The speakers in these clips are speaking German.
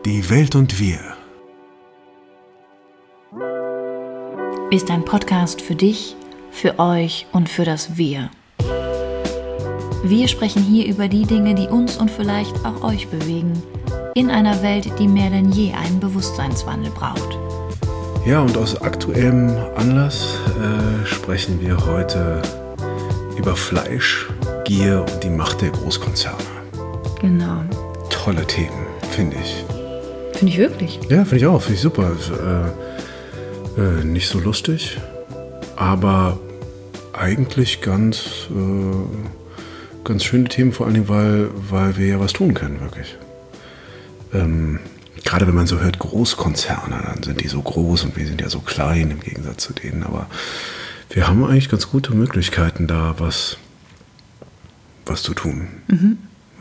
Die Welt und wir ist ein Podcast für dich, für euch und für das Wir. Wir sprechen hier über die Dinge, die uns und vielleicht auch euch bewegen, in einer Welt, die mehr denn je einen Bewusstseinswandel braucht. Ja, und aus aktuellem Anlass sprechen wir heute über Fleisch, Gier und die Macht der Großkonzerne. Genau. Tolle Themen, finde ich. Finde ich wirklich. Ja, finde ich auch. Finde ich super. Nicht so lustig, aber eigentlich ganz schöne Themen, vor allem, weil wir ja was tun können, wirklich. Gerade wenn man so hört, Großkonzerne, dann sind die so groß und wir sind ja so klein im Gegensatz zu denen. Aber wir haben eigentlich ganz gute Möglichkeiten, da was zu tun. Mhm.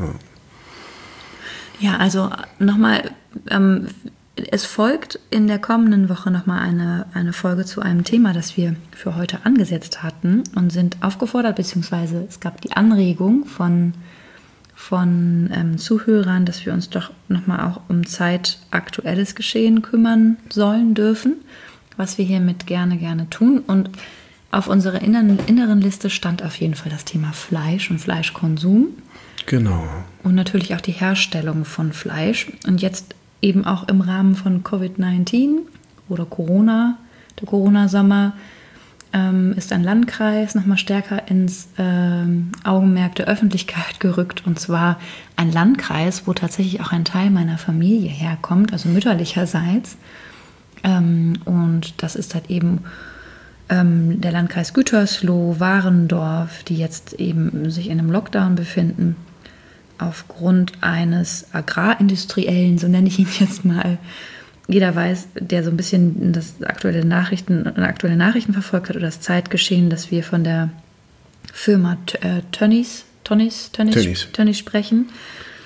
Ja, also nochmal, es folgt in der kommenden Woche nochmal eine Folge zu einem Thema, das wir für heute angesetzt hatten und sind aufgefordert, beziehungsweise es gab die Anregung von Zuhörern, dass wir uns doch nochmal auch um zeitaktuelles Geschehen kümmern sollen dürfen, was wir hiermit gerne tun. Und auf unserer inneren Liste stand auf jeden Fall das Thema Fleisch und Fleischkonsum. Genau. Und natürlich auch die Herstellung von Fleisch. Und jetzt eben auch im Rahmen von Covid-19 oder Corona, der Corona-Sommer, ist ein Landkreis nochmal stärker ins Augenmerk der Öffentlichkeit gerückt. Und zwar ein Landkreis, wo tatsächlich auch ein Teil meiner Familie herkommt, also mütterlicherseits. Und das ist halt eben der Landkreis Gütersloh, Warendorf, die jetzt eben sich in einem Lockdown befinden, aufgrund eines agrarindustriellen, so nenne ich ihn jetzt mal. Jeder weiß, der so ein bisschen aktuelle Nachrichten verfolgt hat oder das Zeitgeschehen, dass wir von der Firma Tönnies sprechen.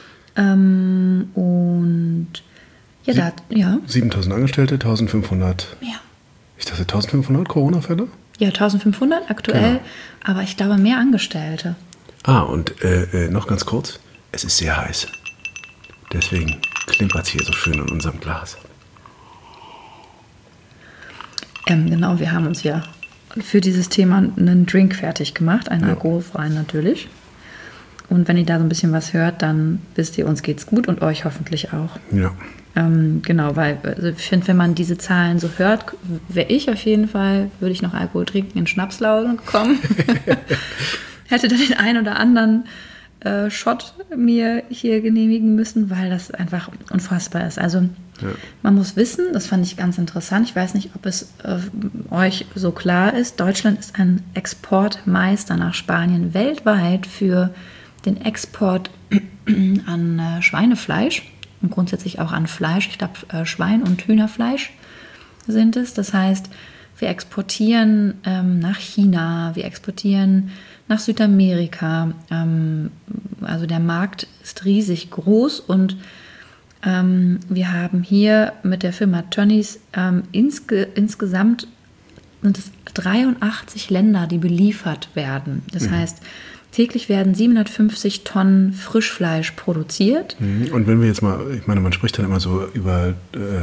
Und ja, 7.000 Angestellte, 1.500. Ja. Ich dachte 1.500 Corona-Fälle? Ja, 1.500 aktuell, genau. Aber ich glaube mehr Angestellte. Und noch ganz kurz, es ist sehr heiß. Deswegen klimpert es hier so schön in unserem Glas. Genau, wir haben uns ja für dieses Thema einen Drink fertig gemacht, einen alkoholfreien natürlich. Und wenn ihr da so ein bisschen was hört, dann wisst ihr, uns geht's gut und euch hoffentlich auch. Ja. Genau, weil also ich finde, wenn man diese Zahlen so hört, würde ich noch Alkohol trinken, in Schnapslauge kommen. Hätte dann den einen oder anderen Shot mir hier genehmigen müssen, weil das einfach unfassbar ist. Also man muss wissen, das fand ich ganz interessant, ich weiß nicht, ob es euch so klar ist, Deutschland ist ein Exportmeister nach Spanien weltweit für den Export an Schweinefleisch und grundsätzlich auch an Fleisch. Ich glaube, Schwein- und Hühnerfleisch sind es. Das heißt, wir exportieren nach China, wir exportieren nach Südamerika. Also der Markt ist riesig groß und wir haben hier mit der Firma Tönnies insgesamt sind es 83 Länder, die beliefert werden. Das heißt, täglich werden 750 Tonnen Frischfleisch produziert. Und wenn wir jetzt mal, ich meine, man spricht dann immer so über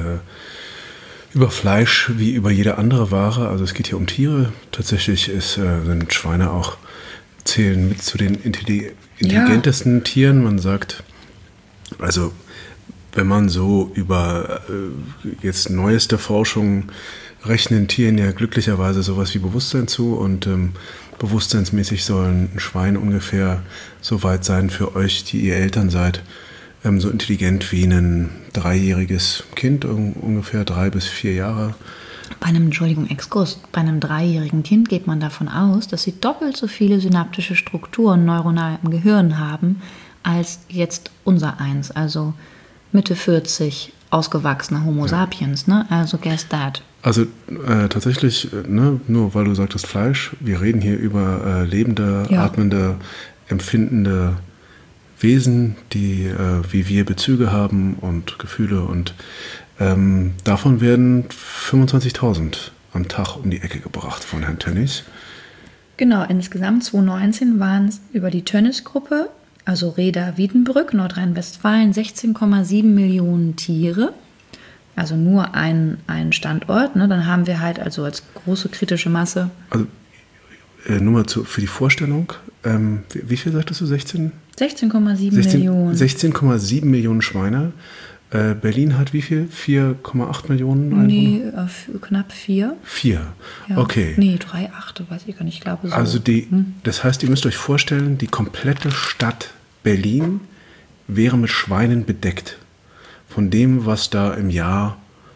Fleisch wie über jede andere Ware. Also es geht hier um Tiere. Tatsächlich sind Schweine auch, zählen mit zu den intelligentesten Tieren. Man sagt, also wenn man so über jetzt neueste Forschung rechnen Tieren ja glücklicherweise sowas wie Bewusstsein zu und bewusstseinsmäßig sollen ein Schwein ungefähr so weit sein für euch, die ihr Eltern seid, so intelligent wie ein 3-jähriges Kind, ungefähr 3 bis 4 Jahre. Bei einem 3-jährigen Kind geht man davon aus, dass sie doppelt so viele synaptische Strukturen neuronal im Gehirn haben, als jetzt unser eins, also Mitte 40, ausgewachsener Homo sapiens, ne? Also guess that. Also tatsächlich, nur weil du sagtest Fleisch, wir reden hier über lebende, atmende, empfindende Wesen, die wie wir Bezüge haben und Gefühle und davon werden 25.000 am Tag um die Ecke gebracht von Herrn Tönnies. Genau, insgesamt 2019 waren es über die Tönnies-Gruppe also Reda-Wiedenbrück, Nordrhein-Westfalen, 16,7 Millionen Tiere. Also nur ein Standort. Ne? Dann haben wir halt also als große kritische Masse. Also nur mal für die Vorstellung, wie viel sagtest du, 16? 16,7 Millionen. 16,7 Millionen Schweine. Berlin hat wie viel? 4,8 Millionen Einwohner? Nee, knapp 4. 4, ja. Okay. Nee, 3,8, weiß ich gar nicht, ich glaube so. Also das heißt, ihr müsst euch vorstellen, die komplette Stadt Berlin wäre mit Schweinen bedeckt. Von dem, was da im Jahr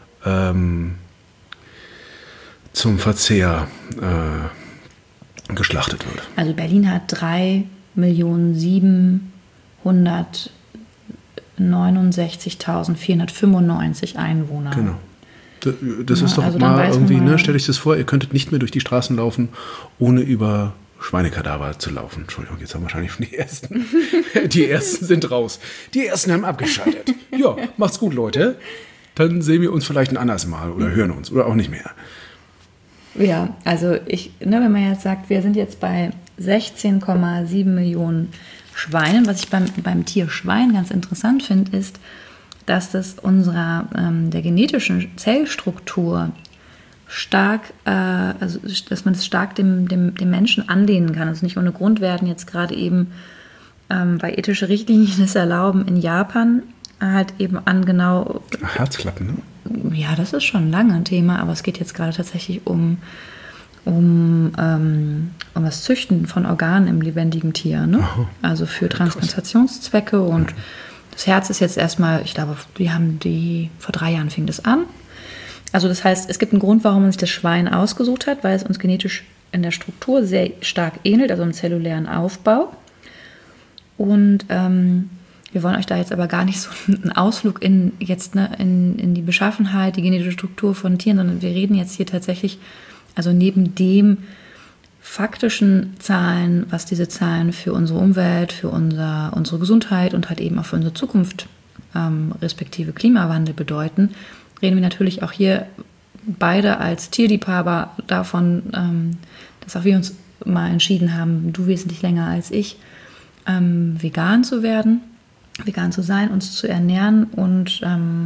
zum Verzehr geschlachtet wird. Also Berlin hat 3.769.495 Einwohner. Genau. Das ist doch also mal irgendwie, ne, stell dich das vor, ihr könntet nicht mehr durch die Straßen laufen, ohne über Schweinekadaver zu laufen. Entschuldigung, jetzt haben wahrscheinlich schon die Ersten. Die Ersten sind raus. Die Ersten haben abgeschaltet. Ja, macht's gut, Leute. Dann sehen wir uns vielleicht ein anderes Mal oder hören uns oder auch nicht mehr. Ja, also wenn man jetzt sagt, wir sind jetzt bei 16,7 Millionen Schweinen, was ich beim Tier Schwein ganz interessant finde, ist, dass das der genetischen Zellstruktur stark, also dass man es stark dem Menschen anlehnen kann. Also nicht ohne Grund werden jetzt gerade eben, weil ethische Richtlinien es erlauben, in Japan halt eben an genau... Herzklappen, ne? Ja, das ist schon lange ein Thema, aber es geht jetzt gerade tatsächlich um das Züchten von Organen im lebendigen Tier, ne? Also für Transplantationszwecke und das Herz ist jetzt erstmal, ich glaube, vor 3 Jahren fing das an. Also das heißt, es gibt einen Grund, warum man sich das Schwein ausgesucht hat, weil es uns genetisch in der Struktur sehr stark ähnelt, also im zellulären Aufbau. Und wir wollen euch da jetzt aber gar nicht so einen Ausflug in die Beschaffenheit, die genetische Struktur von Tieren, sondern wir reden jetzt hier tatsächlich, also neben dem faktischen Zahlen, was diese Zahlen für unsere Umwelt, für unsere Gesundheit und halt eben auch für unsere Zukunft, respektive Klimawandel bedeuten, reden wir natürlich auch hier beide als Tierliebhaber davon, dass auch wir uns mal entschieden haben, du wesentlich länger als ich, vegan zu sein, uns zu ernähren und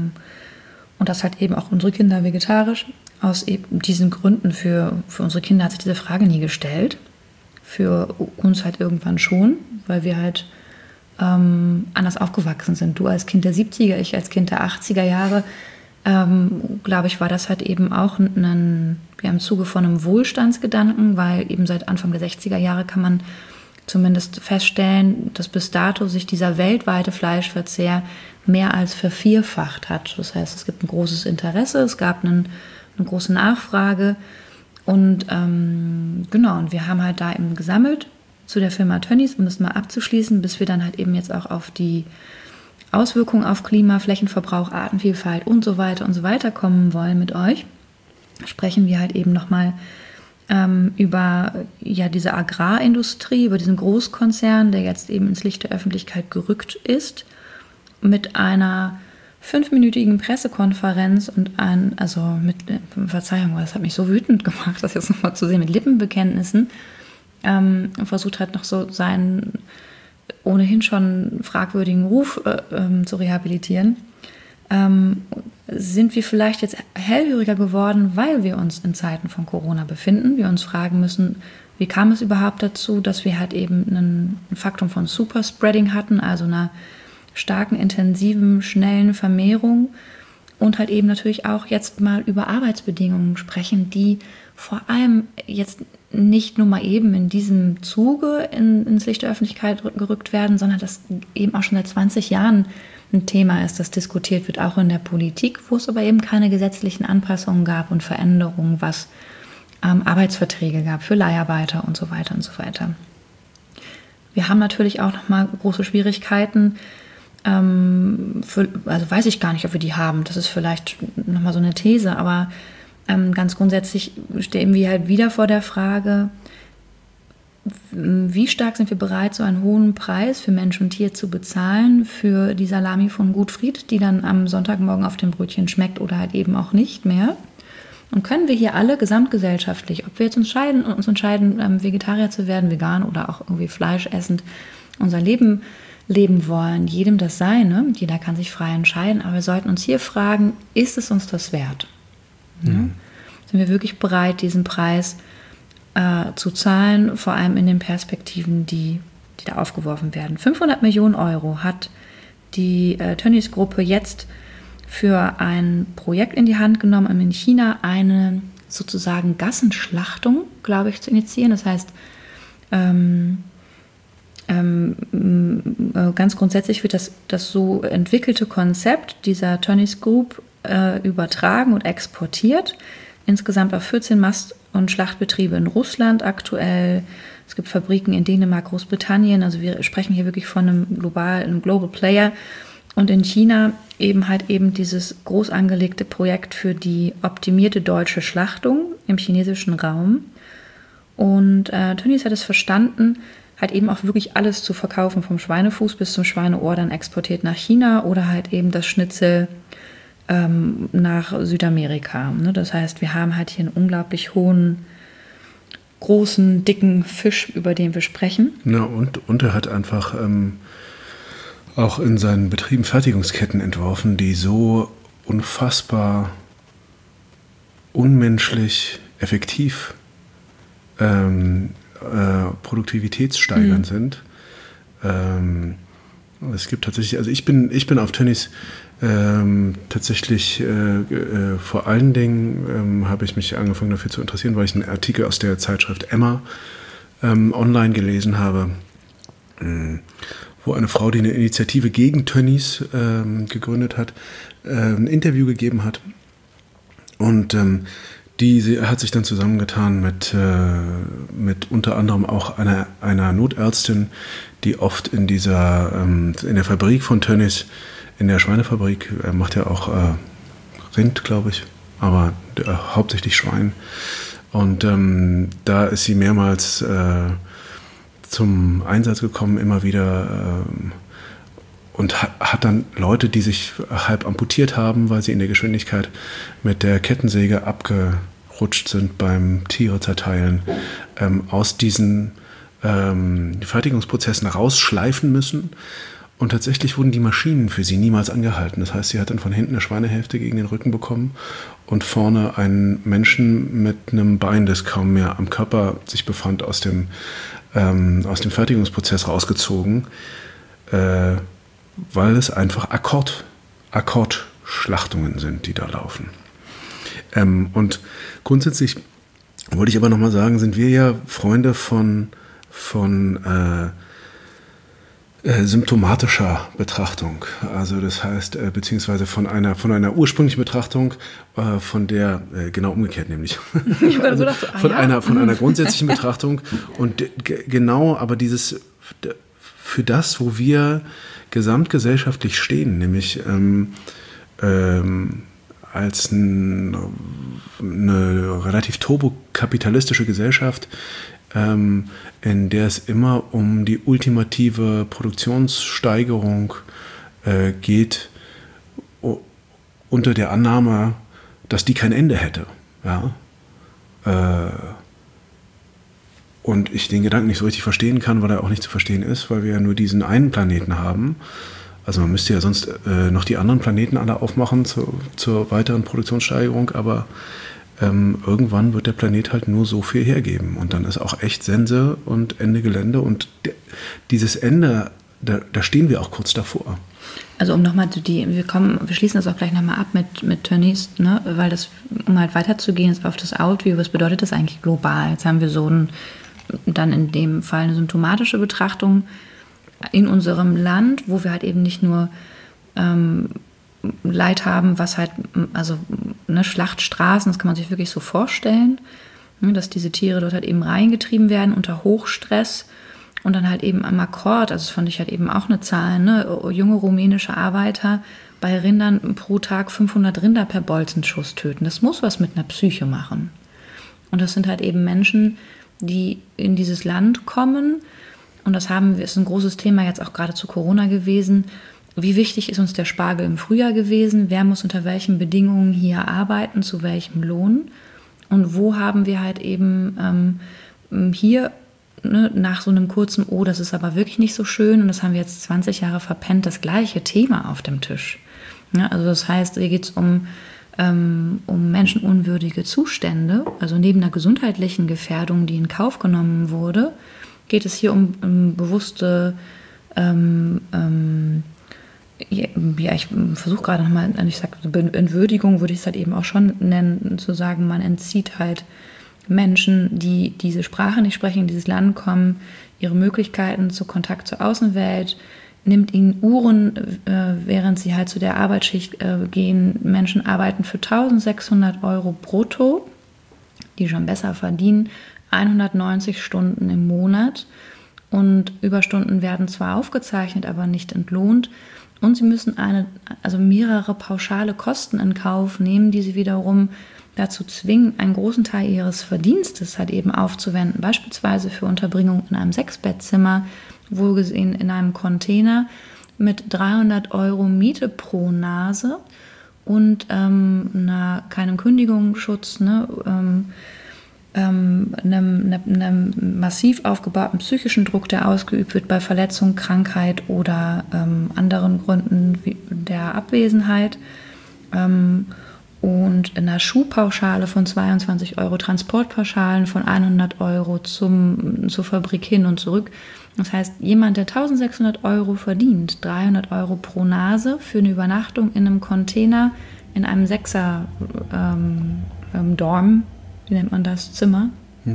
das halt eben auch unsere Kinder vegetarisch. Aus eben diesen Gründen für unsere Kinder hat sich diese Frage nie gestellt. Für uns halt irgendwann schon, weil wir halt anders aufgewachsen sind. Du als Kind der 70er, ich als Kind der 80er Jahre, glaube ich, war das halt eben auch im Zuge von einem Wohlstandsgedanken, weil eben seit Anfang der 60er Jahre kann man zumindest feststellen, dass bis dato sich dieser weltweite Fleischverzehr mehr als vervierfacht hat. Das heißt, es gibt ein großes Interesse, es gab eine große Nachfrage und und wir haben halt da eben gesammelt zu der Firma Tönnies, um das mal abzuschließen, bis wir dann halt eben jetzt auch auf die Auswirkungen auf Klima, Flächenverbrauch, Artenvielfalt und so weiter kommen wollen mit euch. Sprechen wir halt eben nochmal über diese Agrarindustrie, über diesen Großkonzern, der jetzt eben ins Licht der Öffentlichkeit gerückt ist, mit einer 5-minütigen Pressekonferenz und Verzeihung, das hat mich so wütend gemacht, das jetzt nochmal zu sehen, mit Lippenbekenntnissen, versucht hat, noch so seinen ohnehin schon fragwürdigen Ruf zu rehabilitieren. Sind wir vielleicht jetzt hellhöriger geworden, weil wir uns in Zeiten von Corona befinden. Wir uns fragen müssen, wie kam es überhaupt dazu, dass wir halt eben ein Faktum von Superspreading hatten, also einer starken, intensiven, schnellen Vermehrung und halt eben natürlich auch jetzt mal über Arbeitsbedingungen sprechen, die vor allem jetzt nicht nur mal eben in diesem Zuge ins Licht der Öffentlichkeit gerückt werden, sondern das eben auch schon seit 20 Jahren ein Thema ist, das diskutiert wird, auch in der Politik, wo es aber eben keine gesetzlichen Anpassungen gab und Veränderungen, was Arbeitsverträge gab für Leiharbeiter und so weiter und so weiter. Wir haben natürlich auch nochmal große Schwierigkeiten, also weiß ich gar nicht, ob wir die haben, das ist vielleicht nochmal so eine These, aber ganz grundsätzlich stehen wir halt wieder vor der Frage, wie stark sind wir bereit, so einen hohen Preis für Mensch und Tier zu bezahlen für die Salami von Gutfried, die dann am Sonntagmorgen auf dem Brötchen schmeckt oder halt eben auch nicht mehr? Und können wir hier alle gesamtgesellschaftlich, ob wir jetzt uns entscheiden, Vegetarier zu werden, vegan oder auch irgendwie fleischessend, unser Leben leben wollen, jedem das Seine, jeder kann sich frei entscheiden, aber wir sollten uns hier fragen, ist es uns das wert? Ja? Sind wir wirklich bereit, diesen Preis zu zahlen, vor allem in den Perspektiven, die da aufgeworfen werden. 500 Millionen Euro hat die Tönnies-Gruppe jetzt für ein Projekt in die Hand genommen, um in China eine sozusagen Gassenschlachtung, glaube ich, zu initiieren. Das heißt, ganz grundsätzlich wird das so entwickelte Konzept dieser Tönnies Group übertragen und exportiert. Insgesamt auf 14 Mast- und Schlachtbetriebe in Russland aktuell. Es gibt Fabriken in Dänemark, Großbritannien. Also wir sprechen hier wirklich von einem Global Player. Und in China eben dieses groß angelegte Projekt für die optimierte deutsche Schlachtung im chinesischen Raum. Und Tönnies hat es verstanden, halt eben auch wirklich alles zu verkaufen, vom Schweinefuß bis zum Schweineohr, dann exportiert nach China oder halt eben das Schnitzel nach Südamerika. Ne? Das heißt, wir haben halt hier einen unglaublich hohen, großen, dicken Fisch, über den wir sprechen. Ja, und er hat einfach auch in seinen Betrieben Fertigungsketten entworfen, die so unfassbar unmenschlich effektiv produktivitätssteigernd sind. Es gibt tatsächlich, also ich bin auf Tönnies tatsächlich vor allen Dingen habe ich mich angefangen dafür zu interessieren, weil ich einen Artikel aus der Zeitschrift Emma online gelesen habe, wo eine Frau, die eine Initiative gegen Tönnies gegründet hat, ein Interview gegeben hat. Und sie hat sich dann zusammengetan mit unter anderem auch einer Notärztin, die oft in der Fabrik von Tönnies, in der Schweinefabrik, er macht ja auch Rind, glaube ich, aber hauptsächlich Schwein. Und da ist sie mehrmals zum Einsatz gekommen, immer wieder und hat dann Leute, die sich halb amputiert haben, weil sie in der Geschwindigkeit mit der Kettensäge abgerutscht sind beim Tiere zerteilen, aus diesen Fertigungsprozessen rausschleifen müssen. Und tatsächlich wurden die Maschinen für sie niemals angehalten. Das heißt, sie hat dann von hinten eine Schweinehälfte gegen den Rücken bekommen und vorne einen Menschen mit einem Bein, das kaum mehr am Körper sich befand, aus dem Fertigungsprozess rausgezogen, weil es einfach Akkordschlachtungen sind, die da laufen. Und grundsätzlich wollte ich aber nochmal sagen, sind wir ja Freunde von symptomatischer Betrachtung. Also das heißt, beziehungsweise von einer ursprünglichen Betrachtung, von der, genau umgekehrt nämlich. Also von einer grundsätzlichen Betrachtung und genau, aber für das, wo wir gesamtgesellschaftlich stehen, nämlich als eine relativ turbokapitalistische Gesellschaft, in der es immer um die ultimative Produktionssteigerung geht, unter der Annahme, dass die kein Ende hätte. Ja? Und ich den Gedanken nicht so richtig verstehen kann, weil er auch nicht zu verstehen ist, weil wir ja nur diesen einen Planeten haben. Also man müsste ja sonst noch die anderen Planeten alle aufmachen zur weiteren Produktionssteigerung, aber irgendwann wird der Planet halt nur so viel hergeben. Und dann ist auch echt Sense und Ende Gelände. Und dieses Ende, da stehen wir auch kurz davor. Also um nochmal wir schließen das auch gleich nochmal ab mit Tönnies, ne? Weil um halt weiterzugehen, ist auf das Outview, was bedeutet das eigentlich global? Jetzt haben wir dann in dem Fall eine symptomatische Betrachtung in unserem Land, wo wir halt eben nicht nur Leid haben, was halt, also Schlachtstraßen, das kann man sich wirklich so vorstellen, dass diese Tiere dort halt eben reingetrieben werden unter Hochstress und dann halt eben am Akkord, also das fand ich halt eben auch eine Zahl, junge rumänische Arbeiter bei Rindern pro Tag 500 Rinder per Bolzenschuss töten. Das muss was mit einer Psyche machen. Und das sind halt eben Menschen, die in dieses Land kommen, und das ist ein großes Thema jetzt auch gerade zu Corona gewesen. Wie wichtig ist uns der Spargel im Frühjahr gewesen? Wer muss unter welchen Bedingungen hier arbeiten, zu welchem Lohn? Und wo haben wir halt eben hier nach so einem kurzen, oh, das ist aber wirklich nicht so schön und das haben wir jetzt 20 Jahre verpennt, das gleiche Thema auf dem Tisch. Ja, also das heißt, hier geht es um menschenunwürdige Zustände, also neben einer gesundheitlichen Gefährdung, die in Kauf genommen wurde, geht es hier um bewusste, ich versuche gerade nochmal, ich sage Entwürdigung, würde ich es halt eben auch schon nennen, zu sagen, man entzieht halt Menschen, die diese Sprache nicht sprechen, in dieses Land kommen, ihre Möglichkeiten zu Kontakt zur Außenwelt, nimmt ihnen Uhren, während sie halt zu der Arbeitsschicht gehen. Menschen arbeiten für 1.600 € brutto, die schon besser verdienen, 190 Stunden im Monat und Überstunden werden zwar aufgezeichnet, aber nicht entlohnt und sie müssen mehrere pauschale Kosten in Kauf nehmen, die sie wiederum dazu zwingen, einen großen Teil ihres Verdienstes halt eben aufzuwenden, beispielsweise für Unterbringung in einem 6-Bettzimmer, wohlgesehen in einem Container mit 300 € Miete pro Nase und keinem Kündigungsschutz, einem massiv aufgebauten psychischen Druck, der ausgeübt wird bei Verletzung, Krankheit oder anderen Gründen wie der Abwesenheit. Und einer Schuhpauschale von 22 €, Transportpauschalen von 100 € zur Fabrik hin und zurück. Das heißt, jemand, der 1.600 € verdient, 300 € pro Nase für eine Übernachtung in einem Container, in einem 6er-Dorm, wie nennt man das, Zimmer,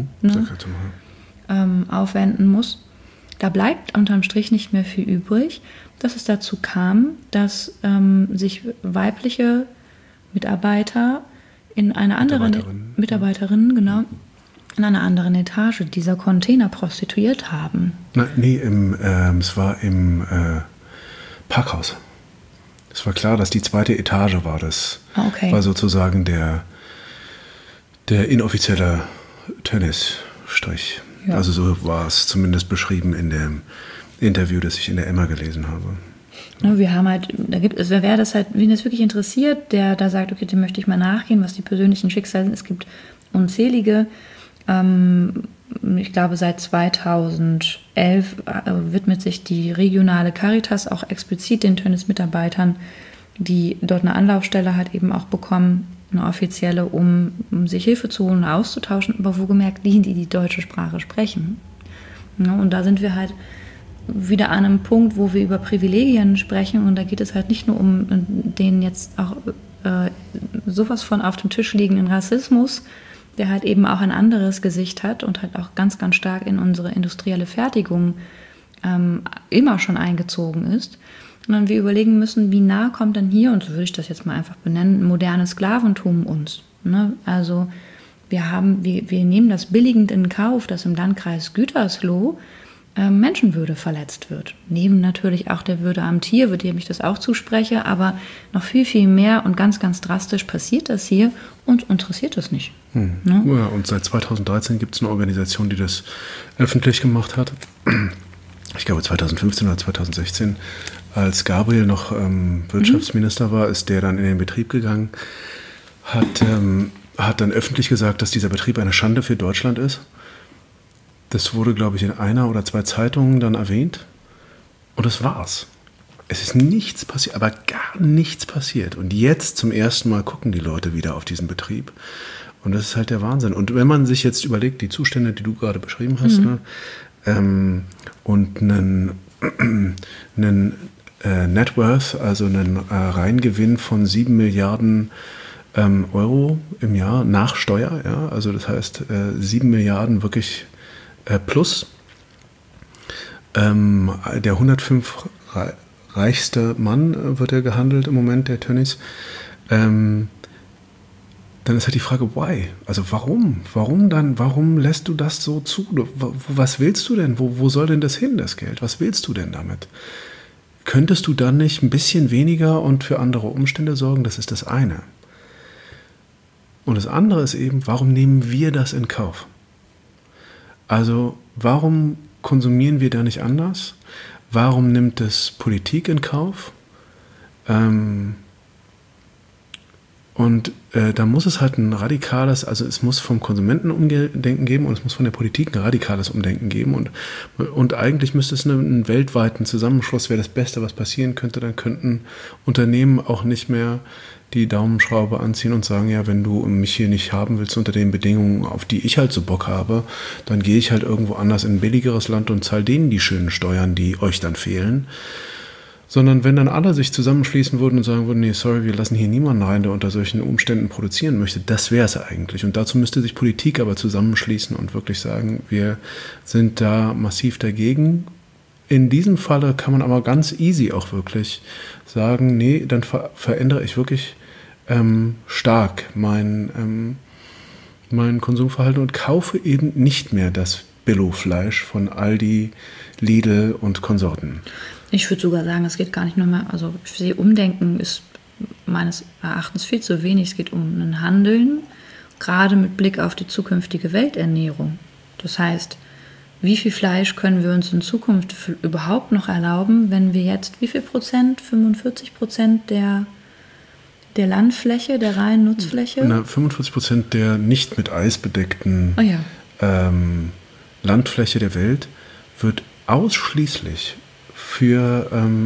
aufwenden muss. Da bleibt unterm Strich nicht mehr viel übrig, dass es dazu kam, dass sich weibliche Mitarbeiter in einer anderen Mitarbeiterinnen, genau, in einer anderen Etage dieser Container prostituiert haben. Es war im Parkhaus. Es war klar, dass die zweite Etage war. Das war sozusagen der inoffizielle Tennisstrich. Ja. Also so war es zumindest beschrieben in dem Interview, das ich in der Emma gelesen habe. Wir haben halt, wer das wirklich interessiert, der da sagt, okay, dem möchte ich mal nachgehen, was die persönlichen Schicksale sind. Es gibt unzählige, ich glaube seit 2011 widmet sich die regionale Caritas auch explizit den Tennis-Mitarbeitern, die dort eine Anlaufstelle halt eben auch bekommen, eine offizielle, um sich Hilfe zu holen und auszutauschen, aber wohlgemerkt die deutsche Sprache sprechen. Ja, und da sind wir halt wieder an einem Punkt, wo wir über Privilegien sprechen und da geht es halt nicht nur um den jetzt auch sowas von auf dem Tisch liegenden Rassismus, der halt eben auch ein anderes Gesicht hat und halt auch ganz, ganz stark in unsere industrielle Fertigung immer schon eingezogen ist, sondern wir überlegen müssen, wie nah kommt denn hier, und so würde ich das jetzt mal einfach benennen, modernes Sklaventum uns. Ne? Also wir nehmen das billigend in Kauf, dass im Landkreis Gütersloh Menschenwürde verletzt wird. Neben natürlich auch der Würde am Tier, für dem ich das auch zuspreche, aber noch viel, viel mehr und ganz, ganz drastisch passiert das hier und interessiert das nicht. Ne? Ja, und seit 2013 gibt es eine Organisation, die das öffentlich gemacht hat. Ich glaube 2015 oder 2016, als Gabriel noch Wirtschaftsminister war, ist der dann in den Betrieb gegangen, hat dann öffentlich gesagt, dass dieser Betrieb eine Schande für Deutschland ist. Das wurde, glaube ich, in einer oder zwei Zeitungen dann erwähnt. Und das war's. Es ist nichts passiert, aber gar nichts passiert. Und jetzt zum ersten Mal gucken die Leute wieder auf diesen Betrieb. Und das ist halt der Wahnsinn. Und wenn man sich jetzt überlegt, die Zustände, die du gerade beschrieben hast, und einen Net Worth, also einen Reingewinn von 7 Milliarden Euro im Jahr nach Steuer, ja, also das heißt 7 Milliarden wirklich plus. Der 105 reichste Mann wird er gehandelt im Moment, der Tönnies. Dann ist halt die Frage, why? Also warum? Warum lässt du das so zu? Was willst du denn? Wo soll denn das hin, das Geld? Was willst du denn damit? Könntest du dann nicht ein bisschen weniger und für andere Umstände sorgen? Das ist das eine. Und das andere ist eben, warum nehmen wir das in Kauf? Also warum konsumieren wir da nicht anders? Warum nimmt es Politik in Kauf? Und Und da muss es halt ein radikales, also es muss vom Konsumenten Umdenken geben und es muss von der Politik ein radikales Umdenken geben. Und eigentlich müsste es einen weltweiten Zusammenschluss, wäre das Beste, was passieren könnte. Dann könnten Unternehmen auch nicht mehr die Daumenschraube anziehen und sagen, ja, wenn du mich hier nicht haben willst unter den Bedingungen, auf die ich halt so Bock habe, dann gehe ich halt irgendwo anders in ein billigeres Land und zahle denen die schönen Steuern, die euch dann fehlen. Sondern wenn dann alle sich zusammenschließen würden und sagen würden, nee, sorry, wir lassen hier niemanden rein, der unter solchen Umständen produzieren möchte, das wäre es eigentlich. Und dazu müsste sich Politik aber zusammenschließen und wirklich sagen, wir sind da massiv dagegen. In diesem Falle kann man aber ganz easy auch wirklich sagen, nee, dann verändere ich wirklich stark mein Konsumverhalten und kaufe eben nicht mehr das Billo-Fleisch von Aldi, Lidl und Konsorten. Ich würde sogar sagen, es geht gar nicht nur mehr, also ich sehe, Umdenken ist meines Erachtens viel zu wenig. Es geht um ein Handeln, gerade mit Blick auf die zukünftige Welternährung. Das heißt, wie viel Fleisch können wir uns in Zukunft überhaupt noch erlauben, wenn wir jetzt, wie viel Prozent, 45% der Landfläche, der reinen Nutzfläche? 45% der nicht mit Eis bedeckten Landfläche der Welt wird ausschließlich für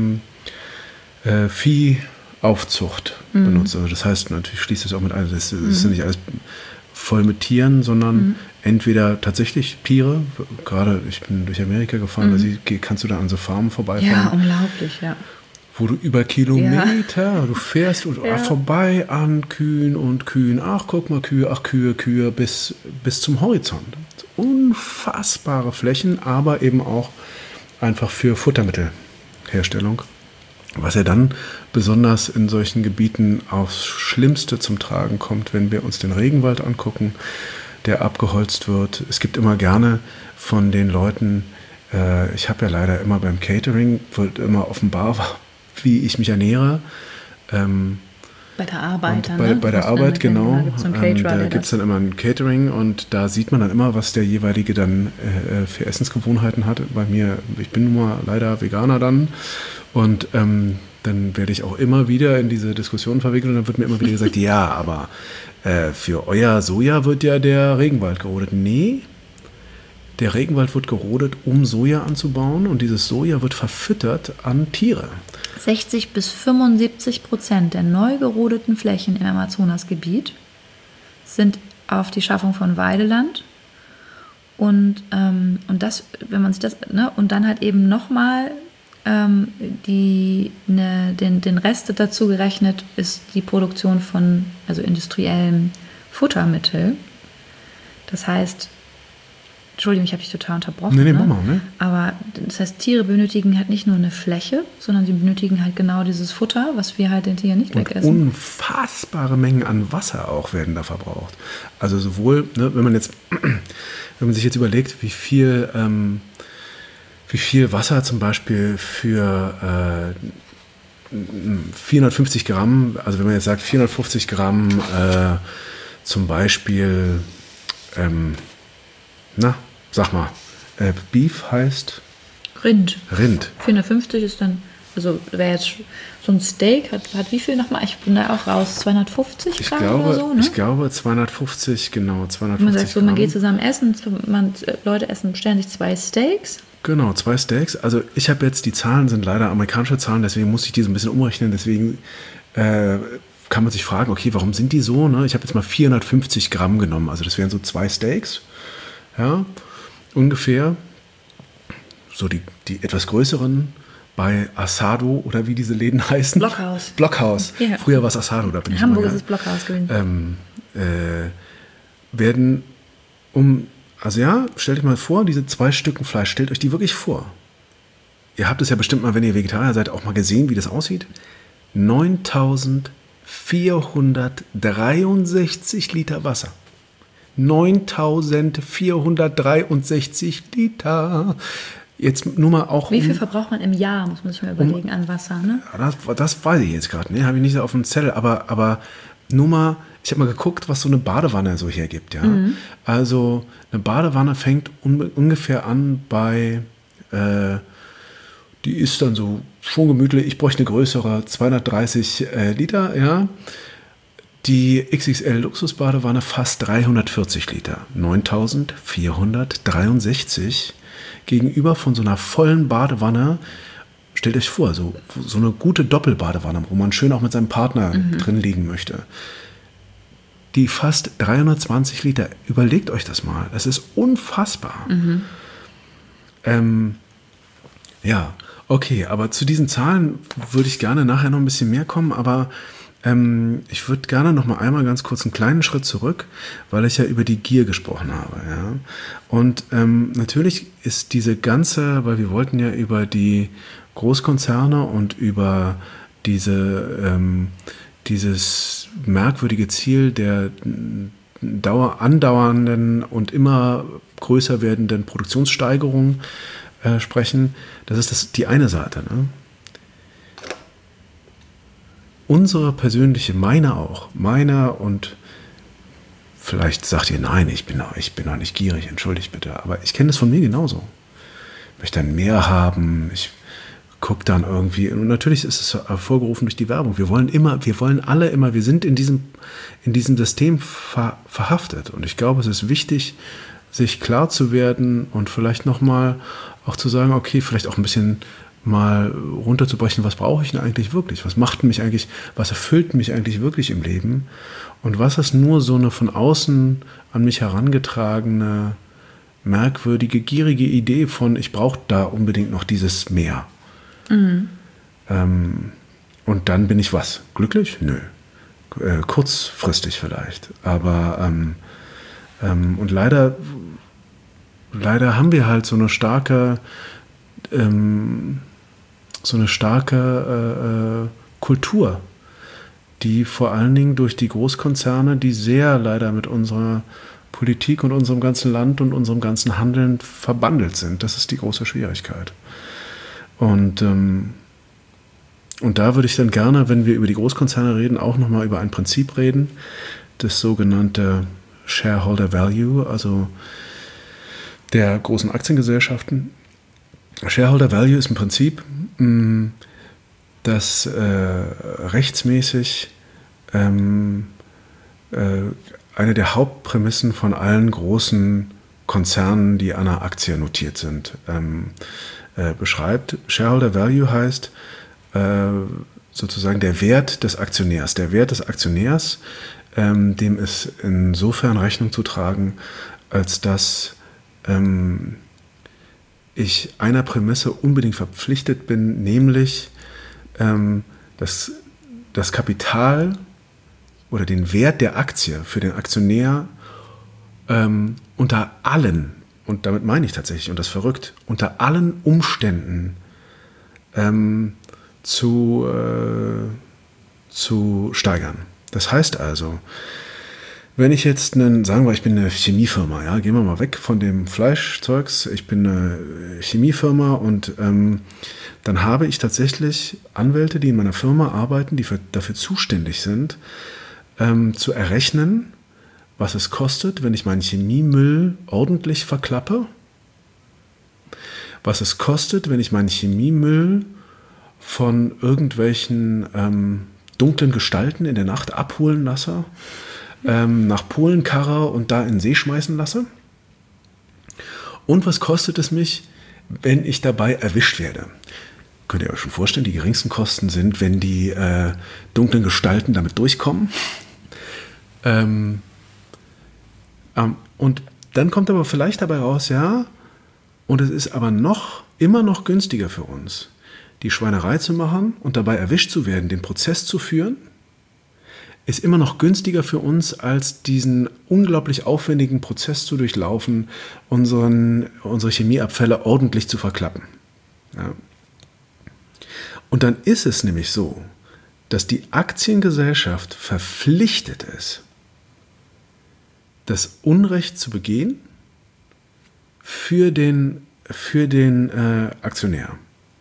Viehaufzucht benutzt. Also das heißt, natürlich schließt es auch mit ein, das ist ja nicht alles voll mit Tieren, sondern entweder tatsächlich Tiere, gerade ich bin durch Amerika gefahren, kannst du da an so Farmen vorbeifahren. Ja, unglaublich, ja. Wo du über Kilometer, du fährst vorbei an Kühen, ach guck mal Kühe, ach Kühe, bis zum Horizont. Unfassbare Flächen, aber eben auch einfach für Futtermittelherstellung. Was ja dann besonders in solchen Gebieten aufs Schlimmste zum Tragen kommt, wenn wir uns den Regenwald angucken, der abgeholzt wird. Es gibt immer gerne von den Leuten, ich habe ja leider immer beim Catering, wird immer offenbar, wie ich mich ernähre. Bei der Arbeit. Bei der Arbeit, genau. Da gibt es dann immer ein Catering und da sieht man dann immer, was der jeweilige dann für Essensgewohnheiten hat. Bei mir, ich bin nun mal leider Veganer dann und dann werde ich auch immer wieder in diese Diskussion verwickelt und dann wird mir immer wieder gesagt, ja, aber für euer Soja wird ja der Regenwald gerodet. Nee, der Regenwald wird gerodet, um Soja anzubauen und dieses Soja wird verfüttert an Tiere. 60-75% der neu gerodeten Flächen im Amazonasgebiet sind auf die Schaffung von Weideland und das, wenn man sich das, ne, und dann halt eben nochmal den Rest dazu gerechnet ist die Produktion von also industriellem Futtermittel. Das heißt, Entschuldigung, ich habe dich total unterbrochen. Nee, mach mal, ne? Aber das heißt, Tiere benötigen halt nicht nur eine Fläche, sondern sie benötigen halt genau dieses Futter, was wir halt den Tieren nicht wegessen. Unfassbare Mengen an Wasser auch werden da verbraucht. Also sowohl, ne, wenn man sich jetzt überlegt, wie viel Wasser zum Beispiel für 450 Gramm, also wenn man jetzt sagt 450 Gramm zum Beispiel, sag mal, Beef heißt? Rind. 450 ist dann, also wäre jetzt so ein Steak, hat wie viel nochmal? Ich bin da auch raus, 250 Gramm oder so, ne? Ich glaube 250, genau, 250 man sagt so, man geht zusammen essen, Leute bestellen sich 2 Steaks. Genau, 2 Steaks. Also ich habe jetzt, die Zahlen sind leider amerikanische Zahlen, deswegen muss ich die so ein bisschen umrechnen, deswegen kann man sich fragen, okay, warum sind die so? Ne? Ich habe jetzt mal 450 Gramm genommen, also das wären so 2 Steaks. Ja, ungefähr. So die etwas größeren bei Asado oder wie diese Läden heißen. Blockhaus. Ja. Früher war es Asado. Da bin in Hamburg ist es Blockhaus gewesen. Werden stellt euch mal vor, diese 2 Stücken Fleisch, stellt euch die wirklich vor. Ihr habt es ja bestimmt mal, wenn ihr Vegetarier seid, auch mal gesehen, wie das aussieht. 9.463 Liter Wasser. 9.463 Liter. Jetzt nur mal auch. Wie viel verbraucht man im Jahr, muss man sich mal überlegen, an Wasser, ne? Das weiß ich jetzt gerade, ne? Habe ich nicht so auf dem Zettel, aber nur mal, ich habe mal geguckt, was so eine Badewanne so hergibt, ja. Also eine Badewanne fängt ungefähr an bei, die ist dann so schon gemütlich, ich bräuchte eine größere, 230 Liter, ja. Die XXL Luxusbadewanne fast 340 Liter, 9.463 gegenüber von so einer vollen Badewanne. Stellt euch vor, so eine gute Doppelbadewanne, wo man schön auch mit seinem Partner drin liegen möchte. Die fast 320 Liter, überlegt euch das mal, das ist unfassbar. Ja, okay, aber zu diesen Zahlen würde ich gerne nachher noch ein bisschen mehr kommen, aber ich würde gerne noch mal einmal ganz kurz einen kleinen Schritt zurück, weil ich ja über die Gier gesprochen habe. Ja? Und natürlich ist diese ganze, weil wir wollten ja über die Großkonzerne und über dieses merkwürdige Ziel der andauernden und immer größer werdenden Produktionssteigerung sprechen. Das ist die eine Seite. Ne? Unsere persönliche, meine und vielleicht sagt ihr, nein, ich bin doch nicht gierig, entschuldigt bitte, aber ich kenne das von mir genauso. Ich möchte dann mehr haben, ich gucke dann irgendwie, und natürlich ist es hervorgerufen durch die Werbung, wir sind in diesem System verhaftet, und ich glaube, es ist wichtig, sich klar zu werden und vielleicht nochmal auch zu sagen, okay, vielleicht auch ein bisschen mal runterzubrechen, was brauche ich denn eigentlich wirklich? Was erfüllt mich eigentlich wirklich im Leben? Und was ist nur so eine von außen an mich herangetragene, merkwürdige, gierige Idee von, ich brauche da unbedingt noch dieses Mehr. Und dann bin ich was? Glücklich? Nö. Kurzfristig vielleicht. Aber und leider haben wir halt so eine starke Kultur, die vor allen Dingen durch die Großkonzerne, die sehr leider mit unserer Politik und unserem ganzen Land und unserem ganzen Handeln verbandelt sind. Das ist die große Schwierigkeit. Und da würde ich dann gerne, wenn wir über die Großkonzerne reden, auch nochmal über ein Prinzip reden, das sogenannte Shareholder Value, also der großen Aktiengesellschaften. Shareholder Value ist ein Prinzip, das rechtsmäßig eine der Hauptprämissen von allen großen Konzernen, die an einer Aktie notiert sind, beschreibt. Shareholder Value heißt sozusagen der Wert des Aktionärs. Der Wert des Aktionärs, dem ist insofern Rechnung zu tragen, als dass ich einer Prämisse unbedingt verpflichtet bin, nämlich das Kapital oder den Wert der Aktie für den Aktionär unter allen, und damit meine ich tatsächlich, und das ist verrückt, unter allen Umständen zu steigern. Das heißt also, wenn ich jetzt sagen wir, ich bin eine Chemiefirma, ja, gehen wir mal weg von dem Fleischzeugs, ich bin eine Chemiefirma und dann habe ich tatsächlich Anwälte, die in meiner Firma arbeiten, die dafür zuständig sind, zu errechnen, was es kostet, wenn ich meinen Chemiemüll ordentlich verklappe, was es kostet, wenn ich meinen Chemiemüll von irgendwelchen dunklen Gestalten in der Nacht abholen lasse, nach Polen karre und da in den See schmeißen lasse. Und was kostet es mich, wenn ich dabei erwischt werde? Könnt ihr euch schon vorstellen, die geringsten Kosten sind, wenn die dunklen Gestalten damit durchkommen. Und dann kommt aber vielleicht dabei raus, ja, und es ist aber immer noch günstiger für uns, die Schweinerei zu machen und dabei erwischt zu werden, den Prozess zu führen, ist immer noch günstiger für uns, als diesen unglaublich aufwendigen Prozess zu durchlaufen, unsere Chemieabfälle ordentlich zu verklappen. Ja. Und dann ist es nämlich so, dass die Aktiengesellschaft verpflichtet ist, das Unrecht zu begehen für den Aktionär.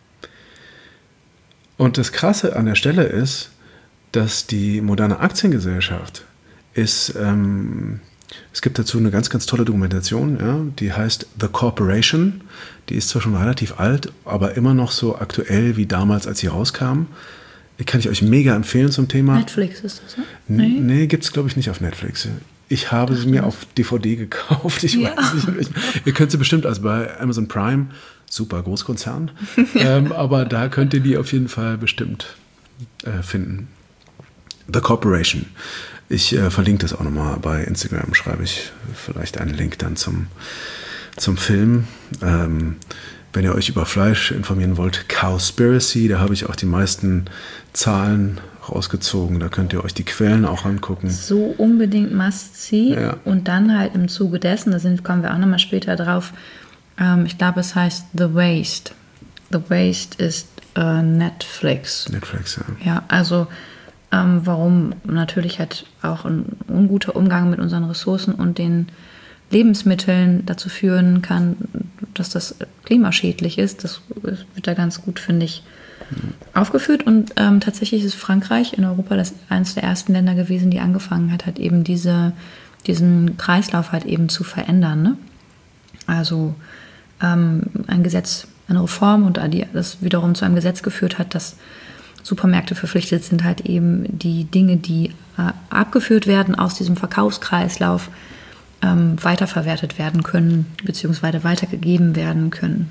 Und das Krasse an der Stelle ist, dass die moderne Aktiengesellschaft ist, es gibt dazu eine ganz, ganz tolle Dokumentation, ja, die heißt The Corporation. Die ist zwar schon relativ alt, aber immer noch so aktuell wie damals, als sie rauskam. Die kann ich euch mega empfehlen zum Thema. Netflix ist das, ne? Nee, gibt es, glaube ich, nicht auf Netflix. Ich habe sie mir auf DVD gekauft. Ich weiß nicht. Ihr könnt sie bestimmt, also bei Amazon Prime, super Großkonzern. Aber da könnt ihr die auf jeden Fall bestimmt finden. The Corporation. Ich verlinke das auch nochmal bei Instagram. Schreibe ich vielleicht einen Link dann zum Film. Wenn ihr euch über Fleisch informieren wollt, Cowspiracy, da habe ich auch die meisten Zahlen rausgezogen. Da könnt ihr euch die Quellen auch angucken. So unbedingt must-see. Ja. Und dann halt im Zuge dessen, kommen wir auch nochmal später drauf, ich glaube, es heißt The Waste. The Waste ist Netflix. Netflix, ja. Ja, also warum natürlich halt auch ein unguter Umgang mit unseren Ressourcen und den Lebensmitteln dazu führen kann, dass das klimaschädlich ist. Das wird da ganz gut, finde ich, aufgeführt. Und tatsächlich ist Frankreich in Europa eines der ersten Länder gewesen, die angefangen hat, halt eben diesen Kreislauf halt eben zu verändern. Ne? Also ein Gesetz, eine Reform und das wiederum zu einem Gesetz geführt hat, dass Supermärkte verpflichtet sind, halt eben die Dinge, die abgeführt werden aus diesem Verkaufskreislauf, weiterverwertet werden können, beziehungsweise weitergegeben werden können.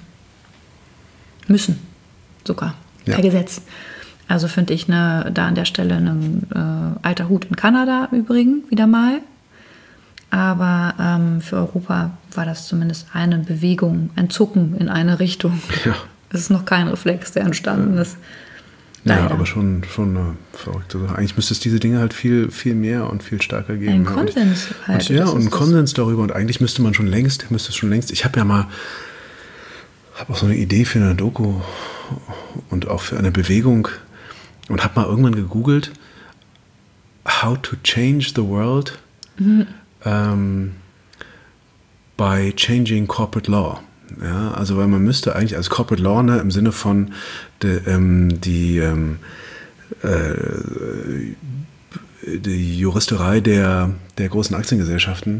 Müssen sogar, per Gesetz. Also finde ich da an der Stelle ein alter Hut in Kanada im Übrigen wieder mal. Aber für Europa war das zumindest eine Bewegung, ein Zucken in eine Richtung. Ja. Es ist noch kein Reflex, der entstanden ist. Ja, aber schon eine verrückte Sache. Eigentlich müsste es diese Dinge halt viel, viel mehr und viel stärker geben. Ein Konsens halt. Und einen Konsens darüber. Und eigentlich müsste es schon längst. Ich habe auch so eine Idee für eine Doku und auch für eine Bewegung und habe mal irgendwann gegoogelt, how to change the world by changing corporate law. Ja, also weil man müsste eigentlich als Corporate Law, ne, im Sinne von die Juristerei der großen Aktiengesellschaften,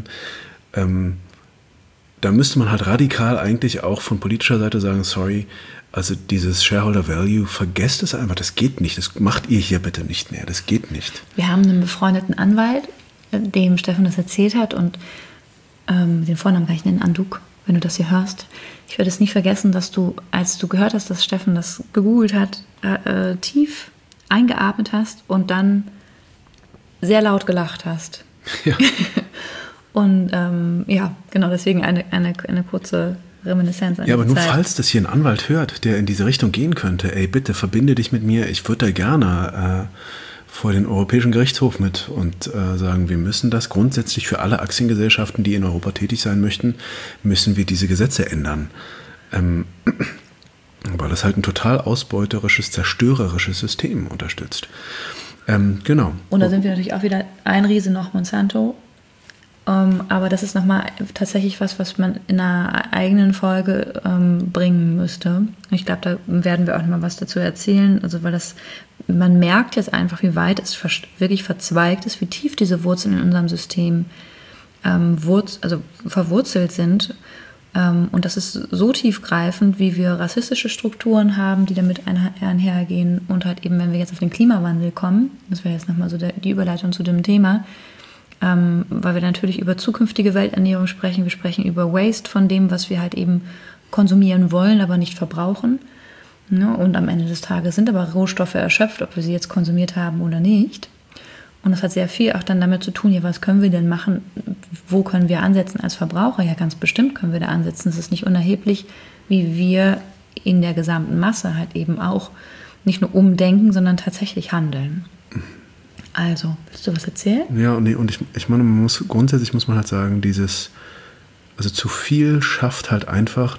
da müsste man halt radikal eigentlich auch von politischer Seite sagen, sorry, also dieses Shareholder Value, vergesst es einfach, das geht nicht, das macht ihr hier bitte nicht mehr, das geht nicht. Wir haben einen befreundeten Anwalt, dem Steffen das erzählt hat und den Vornamen kann ich nennen, Anduk, wenn du das hier hörst. Ich werde es nicht vergessen, dass du, als du gehört hast, dass Steffen das gegoogelt hat, tief eingeatmet hast und dann sehr laut gelacht hast. Ja. Und genau, deswegen eine kurze Reminiszenz an Ja, aber die nur Zeit. falls das hier ein Anwalt hört, der in diese Richtung gehen könnte, ey, bitte verbinde dich mit mir, ich würde da gerne vor den Europäischen Gerichtshof mit und sagen, wir müssen das grundsätzlich für alle Aktiengesellschaften, die in Europa tätig sein möchten, müssen wir diese Gesetze ändern. Weil das halt ein total ausbeuterisches, zerstörerisches System unterstützt. Genau. Und da sind wir natürlich auch wieder ein Riese noch, Monsanto. Aber das ist nochmal tatsächlich was man in einer eigenen Folge bringen müsste. Ich glaube, da werden wir auch nochmal was dazu erzählen. Also weil man merkt jetzt einfach, wie weit es wirklich verzweigt ist, wie tief diese Wurzeln in unserem System verwurzelt sind. Und das ist so tiefgreifend, wie wir rassistische Strukturen haben, die damit einhergehen. Und halt eben, wenn wir jetzt auf den Klimawandel kommen, das wäre jetzt nochmal so die Überleitung zu dem Thema, weil wir natürlich über zukünftige Welternährung sprechen. Wir sprechen über Waste von dem, was wir halt eben konsumieren wollen, aber nicht verbrauchen. Ja, und am Ende des Tages sind aber Rohstoffe erschöpft, ob wir sie jetzt konsumiert haben oder nicht. Und das hat sehr viel auch dann damit zu tun, ja, was können wir denn machen? Wo können wir ansetzen als Verbraucher? Ja, ganz bestimmt können wir da ansetzen. Es ist nicht unerheblich, wie wir in der gesamten Masse halt eben auch nicht nur umdenken, sondern tatsächlich handeln. Also, willst du was erzählen? Ja, nee, und ich meine, grundsätzlich muss man halt sagen, also zu viel schafft halt einfach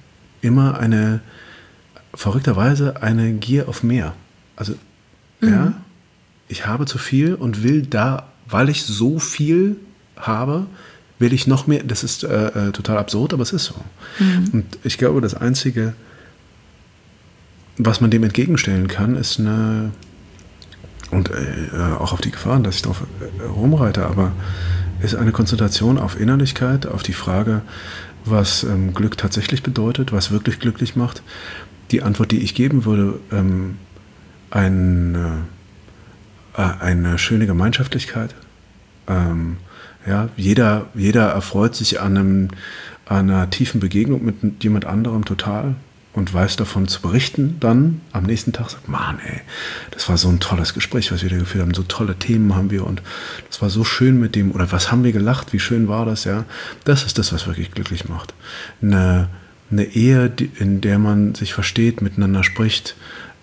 verrückterweise eine Gier auf mehr. Also, ja, ich habe zu viel und will da, weil ich so viel habe, will ich noch mehr. Das ist total absurd, aber es ist so. Und ich glaube, das Einzige, was man dem entgegenstellen kann, ist und auch auf die Gefahren, dass ich darauf rumreite, aber ist eine Konzentration auf Innerlichkeit, auf die Frage, was Glück tatsächlich bedeutet, was wirklich glücklich macht. Die Antwort, die ich geben würde, eine schöne Gemeinschaftlichkeit. Ja, jeder erfreut sich an einer tiefen Begegnung mit jemand anderem total und weiß davon zu berichten dann am nächsten Tag, sagt, Mann, ey, das war so ein tolles Gespräch, was wir da geführt haben, so tolle Themen haben wir und das war so schön mit dem, oder was haben wir gelacht, wie schön war das, ja. Das ist das, was wirklich glücklich macht. Eine Ehe, in der man sich versteht, miteinander spricht,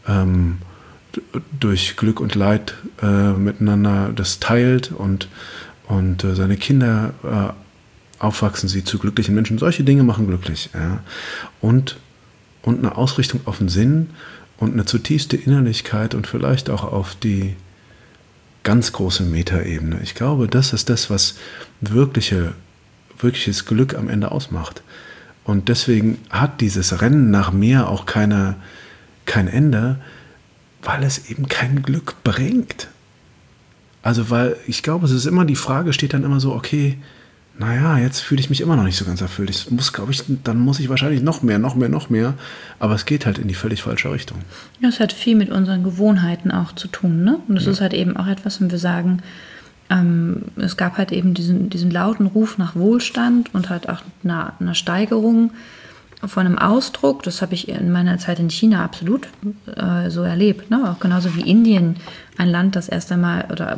durch Glück und Leid miteinander das teilt und seine Kinder aufwachsen sie zu glücklichen Menschen. Solche Dinge machen glücklich. Ja. Und eine Ausrichtung auf den Sinn und eine zutiefste Innerlichkeit und vielleicht auch auf die ganz große Metaebene. Ich glaube, das ist das, was wirkliches Glück am Ende ausmacht. Und deswegen hat dieses Rennen nach mehr auch kein Ende, weil es eben kein Glück bringt. Also, weil ich glaube, es ist immer die Frage, steht dann immer so, okay, naja, jetzt fühle ich mich immer noch nicht so ganz erfüllt. Dann muss ich wahrscheinlich noch mehr. Aber es geht halt in die völlig falsche Richtung. Ja, es hat viel mit unseren Gewohnheiten auch zu tun, ne? Und das ist halt eben auch etwas, wenn wir sagen, es gab halt eben diesen lauten Ruf nach Wohlstand und halt auch einer Steigerung von einem Ausdruck. Das habe ich in meiner Zeit in China absolut so erlebt, ne? Auch genauso wie Indien, ein Land, das erst einmal oder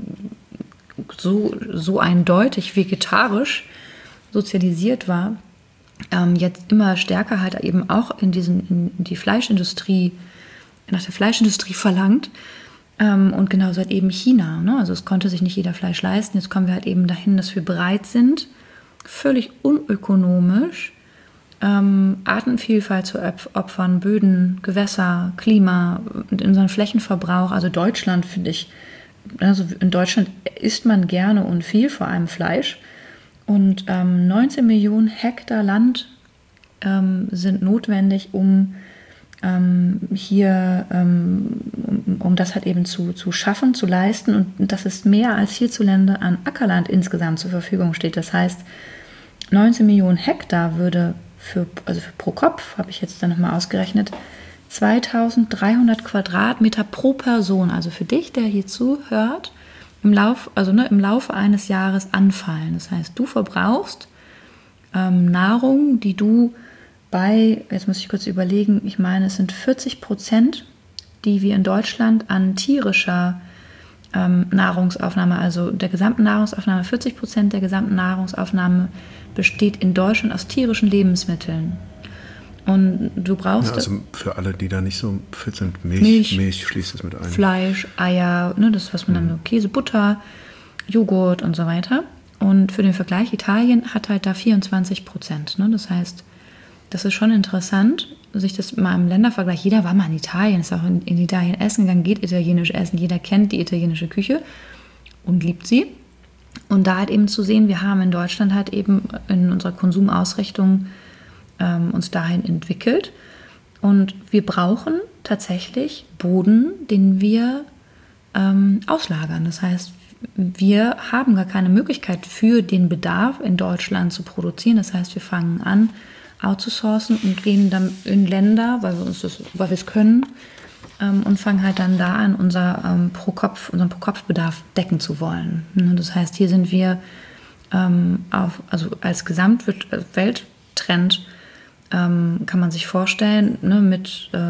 so eindeutig vegetarisch sozialisiert war, jetzt immer stärker halt eben auch in die Fleischindustrie, nach der Fleischindustrie verlangt. Und genauso halt eben China. Ne? Also es konnte sich nicht jeder Fleisch leisten. Jetzt kommen wir halt eben dahin, dass wir bereit sind, völlig unökonomisch Artenvielfalt zu opfern, Böden, Gewässer, Klima und unseren Flächenverbrauch. Also Deutschland, finde ich, also in Deutschland isst man gerne und viel, vor allem Fleisch. Und 19 Millionen Hektar Land sind notwendig, um um das halt eben zu schaffen, zu leisten. Und das ist mehr als hierzulande an Ackerland insgesamt zur Verfügung steht. Das heißt, 19 Millionen Hektar würde für pro Kopf, habe ich jetzt dann nochmal ausgerechnet, 2300 Quadratmeter pro Person, also für dich, der hier zuhört, im Laufe eines Jahres anfallen. Das heißt, du verbrauchst Nahrung, die du jetzt muss ich kurz überlegen, ich meine, es sind 40%, die wir in Deutschland an tierischer Nahrungsaufnahme, also der gesamten Nahrungsaufnahme, 40% der gesamten Nahrungsaufnahme besteht in Deutschland aus tierischen Lebensmitteln. Und du brauchst... Ja, also für alle, die da nicht so fit sind, Milch schließt es mit ein. Fleisch, Eier, ne, das, was man dann so Käse, Butter, Joghurt und so weiter. Und für den Vergleich, Italien hat halt da 24%. Ne? Das heißt, das ist schon interessant, sich das mal im Ländervergleich, jeder war mal in Italien, ist auch in Italien essen gegangen, geht italienisch essen, jeder kennt die italienische Küche und liebt sie. Und da halt eben zu sehen, wir haben in Deutschland halt eben in unserer Konsumausrichtung uns dahin entwickelt. Und wir brauchen tatsächlich Boden, den wir auslagern. Das heißt, wir haben gar keine Möglichkeit für den Bedarf in Deutschland zu produzieren. Das heißt, wir fangen an, outzusourcen und gehen dann in Länder, weil wir es können, und fangen halt dann da an, unseren Pro-Kopf-Bedarf decken zu wollen. Das heißt, hier sind wir also als Gesamtwelttrend kann man sich vorstellen, ne, mit so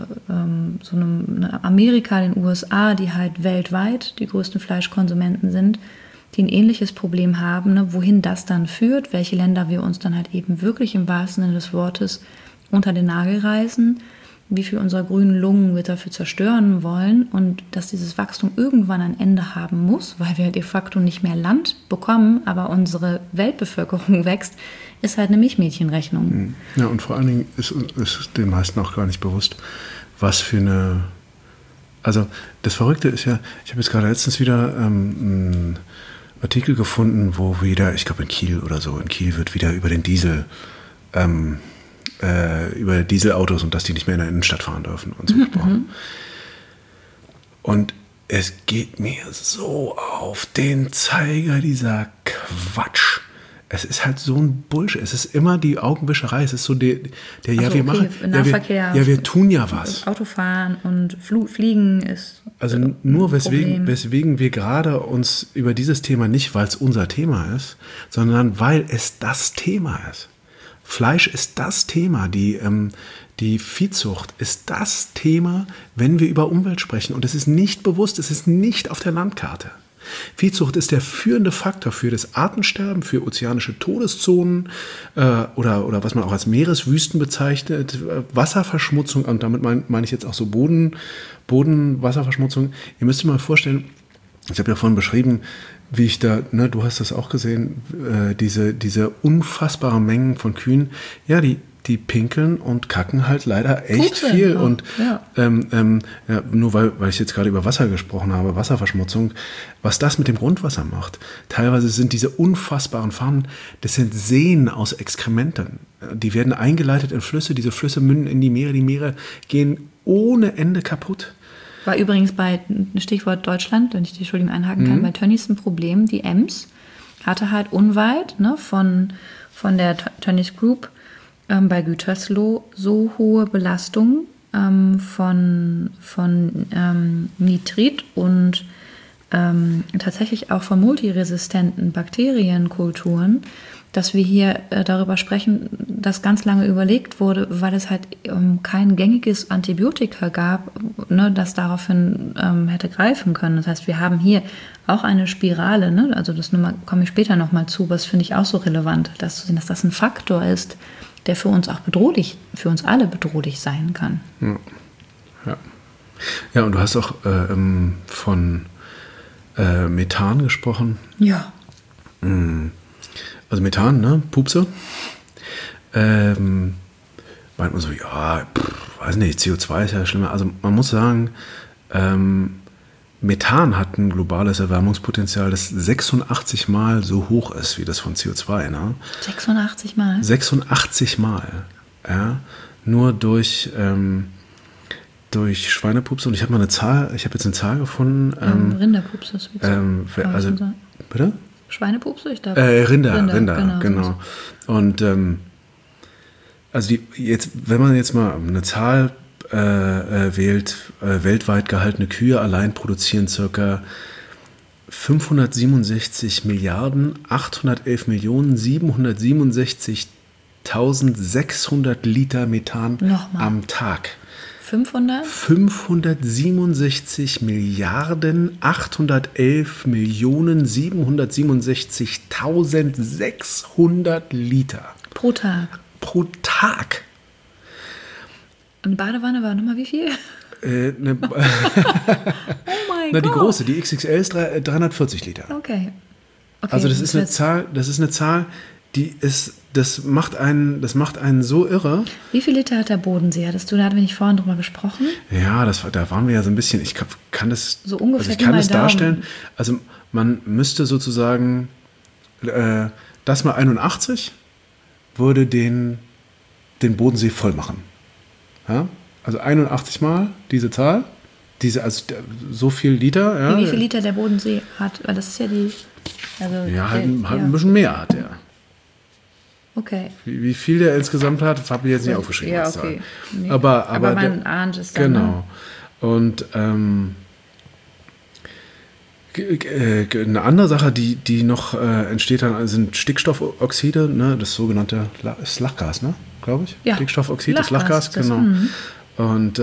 einem Amerika, den USA, die halt weltweit die größten Fleischkonsumenten sind, die ein ähnliches Problem haben, ne, wohin das dann führt, welche Länder wir uns dann halt eben wirklich im wahrsten Sinne des Wortes unter den Nagel reißen, wie viel unserer grünen Lungen wir dafür zerstören wollen und dass dieses Wachstum irgendwann ein Ende haben muss, weil wir de facto nicht mehr Land bekommen, aber unsere Weltbevölkerung wächst, ist halt eine Milchmädchenrechnung. Ja, und vor allen Dingen ist den meisten auch gar nicht bewusst, was für eine... Also das Verrückte ist ja, ich habe jetzt gerade letztens wieder einen Artikel gefunden, wo wieder, ich glaube in Kiel oder so, in Kiel wird wieder über den Diesel... über Dieselautos und dass die nicht mehr in der Innenstadt fahren dürfen und so gesprochen. Und es geht mir so auf den Zeiger, dieser Quatsch. Es ist halt so ein Bullshit. Es ist immer die Augenwischerei. Es ist so wir machen, Nahverkehr, wir tun ja was. Autofahren und Fliegen ist also nur weswegen wir gerade uns über dieses Thema nicht, weil es unser Thema ist, sondern weil es das Thema ist. Fleisch ist das Thema, die Viehzucht ist das Thema, wenn wir über Umwelt sprechen. Und es ist nicht bewusst, es ist nicht auf der Landkarte. Viehzucht ist der führende Faktor für das Artensterben, für ozeanische Todeszonen oder was man auch als Meereswüsten bezeichnet, Wasserverschmutzung, und damit meine ich jetzt auch so Bodenwasserverschmutzung. Ihr müsst euch mal vorstellen, ich habe ja vorhin beschrieben, wie ich da, ne, du hast das auch gesehen, diese unfassbaren Mengen von Kühen, ja, die pinkeln und kacken halt leider echt viel. Auch. Und nur weil ich jetzt gerade über Wasser gesprochen habe, Wasserverschmutzung, was das mit dem Grundwasser macht. Teilweise sind diese unfassbaren Farmen, das sind Seen aus Exkrementen. Die werden eingeleitet in Flüsse, diese Flüsse münden in die Meere gehen ohne Ende kaputt. War übrigens bei, Stichwort Deutschland, wenn ich die Entschuldigung einhaken kann, bei Tönnies ein Problem. Die Ems hatte halt unweit von der Tönnies Group bei Gütersloh so hohe Belastung von Nitrit und tatsächlich auch von multiresistenten Bakterienkulturen, dass wir hier darüber sprechen, dass ganz lange überlegt wurde, weil es halt kein gängiges Antibiotika gab, ne, das daraufhin hätte greifen können. Das heißt, wir haben hier auch eine Spirale, ne? Also das komme ich später nochmal zu, was finde ich auch so relevant, dass das ein Faktor ist, der für uns auch für uns alle bedrohlich sein kann. Ja, und du hast auch von Methan gesprochen. Ja. Also Methan, ne? Pupse. Meint man so, ja, weiß nicht, CO2 ist ja schlimmer. Also man muss sagen, Methan hat ein globales Erwärmungspotenzial, das 86 Mal so hoch ist wie das von CO2. Ne? 86 Mal? 86 Mal. Ja? Nur durch Schweinepupse. Und ich habe jetzt eine Zahl gefunden. Rinderpupse. Bitte? Schweinepupse? Ich glaube. Rinder, genau. Und wenn man jetzt mal eine Zahl wählt, weltweit gehaltene Kühe allein produzieren ca. 567 Milliarden 811 Millionen 767.600 Liter Methan am Tag. 567 Milliarden 811 Millionen 767.600 Liter. Pro Tag. Pro Tag. Und Badewanne war nochmal wie viel? Oh mein Gott. Die große, die XXL ist 340 Liter. Okay. Also das ist eine Zahl, das macht einen so irre. Wie viel Liter hat der Bodensee? Da hatten wir nicht vorhin drüber gesprochen? Ja, da waren wir ja so ein bisschen, ich kann das so ungefähr, also ich kann das darstellen. Also man müsste sozusagen, das mal 81 würde den Bodensee voll machen. Ja? Also 81 Mal diese Zahl, so viel Liter. Ja. Wie viel Liter der Bodensee hat? Weil das ist ja die... Also ein bisschen mehr hat er. Okay. Wie viel der insgesamt hat, habe ich jetzt nicht aufgeschrieben. Ja, okay. Nee. Aber man ahnt es dann. Genau. Und eine andere Sache, die noch entsteht, dann sind Stickstoffoxide, ne, das sogenannte Lachgas, ne, glaube ich. Ja. Stickstoffoxid, das Lachgas, genau. Und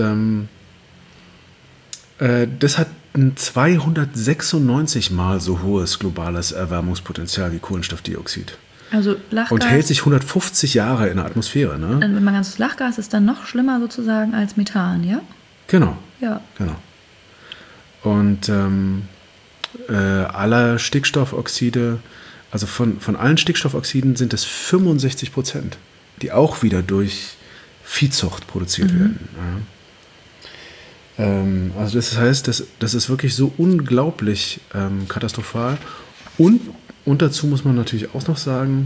das hat ein 296 Mal so hohes globales Erwärmungspotenzial wie Kohlenstoffdioxid. Also Lachgas. Und hält sich 150 Jahre in der Atmosphäre. Ne? Wenn man ganzes Lachgas ist dann noch schlimmer sozusagen als Methan, ja? Genau. Ja. Genau. Und aller Stickstoffoxide, also von allen Stickstoffoxiden sind es 65%, die auch wieder durch Viehzucht produziert werden. Ja. Also das heißt, das ist wirklich so unglaublich katastrophal. Und dazu muss man natürlich auch noch sagen,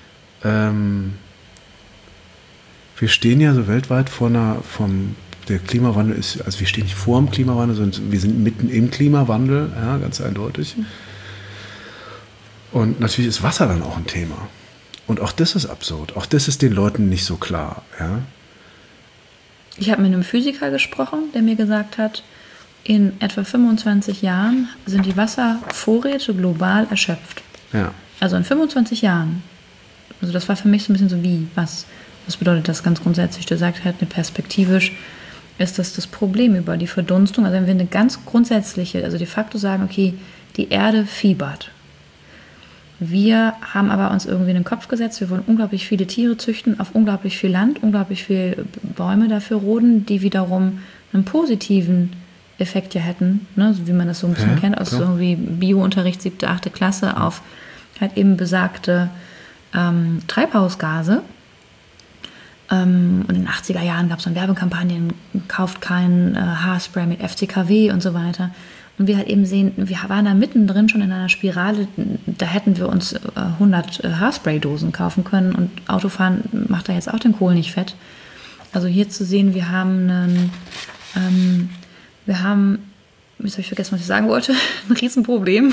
wir stehen ja so weltweit der Klimawandel ist, also wir stehen nicht vor dem Klimawandel, sondern wir sind mitten im Klimawandel, ja, ganz eindeutig. Und natürlich ist Wasser dann auch ein Thema. Und auch das ist absurd. Auch das ist den Leuten nicht so klar. Ja? Ich habe mit einem Physiker gesprochen, der mir gesagt hat, in etwa 25 Jahren sind die Wasservorräte global erschöpft. Ja. Also in 25 Jahren. Also das war für mich so ein bisschen so wie, was bedeutet das ganz grundsätzlich? Der sagt halt, perspektivisch ist das Problem über die Verdunstung. Also wenn wir eine ganz grundsätzliche, also de facto sagen, okay, die Erde fiebert. Wir haben aber uns irgendwie in den Kopf gesetzt, wir wollen unglaublich viele Tiere züchten, auf unglaublich viel Land, unglaublich viel Bäume dafür roden, die wiederum einen positiven Effekt ja hätten, ne, so wie man das so ein bisschen kennt, aus irgendwie Biounterricht 7., 8. Klasse auf halt eben besagte Treibhausgase. Und in den 80er Jahren gab es dann Werbekampagnen, kauft kein Haarspray mit FCKW und so weiter. Und wir halt eben sehen, wir waren da mittendrin schon in einer Spirale, da hätten wir uns 100 Haarspray-Dosen kaufen können und Autofahren macht da jetzt auch den Kohl nicht fett. Also hier zu sehen, wir haben, jetzt habe ich vergessen, was ich sagen wollte, ein Riesenproblem.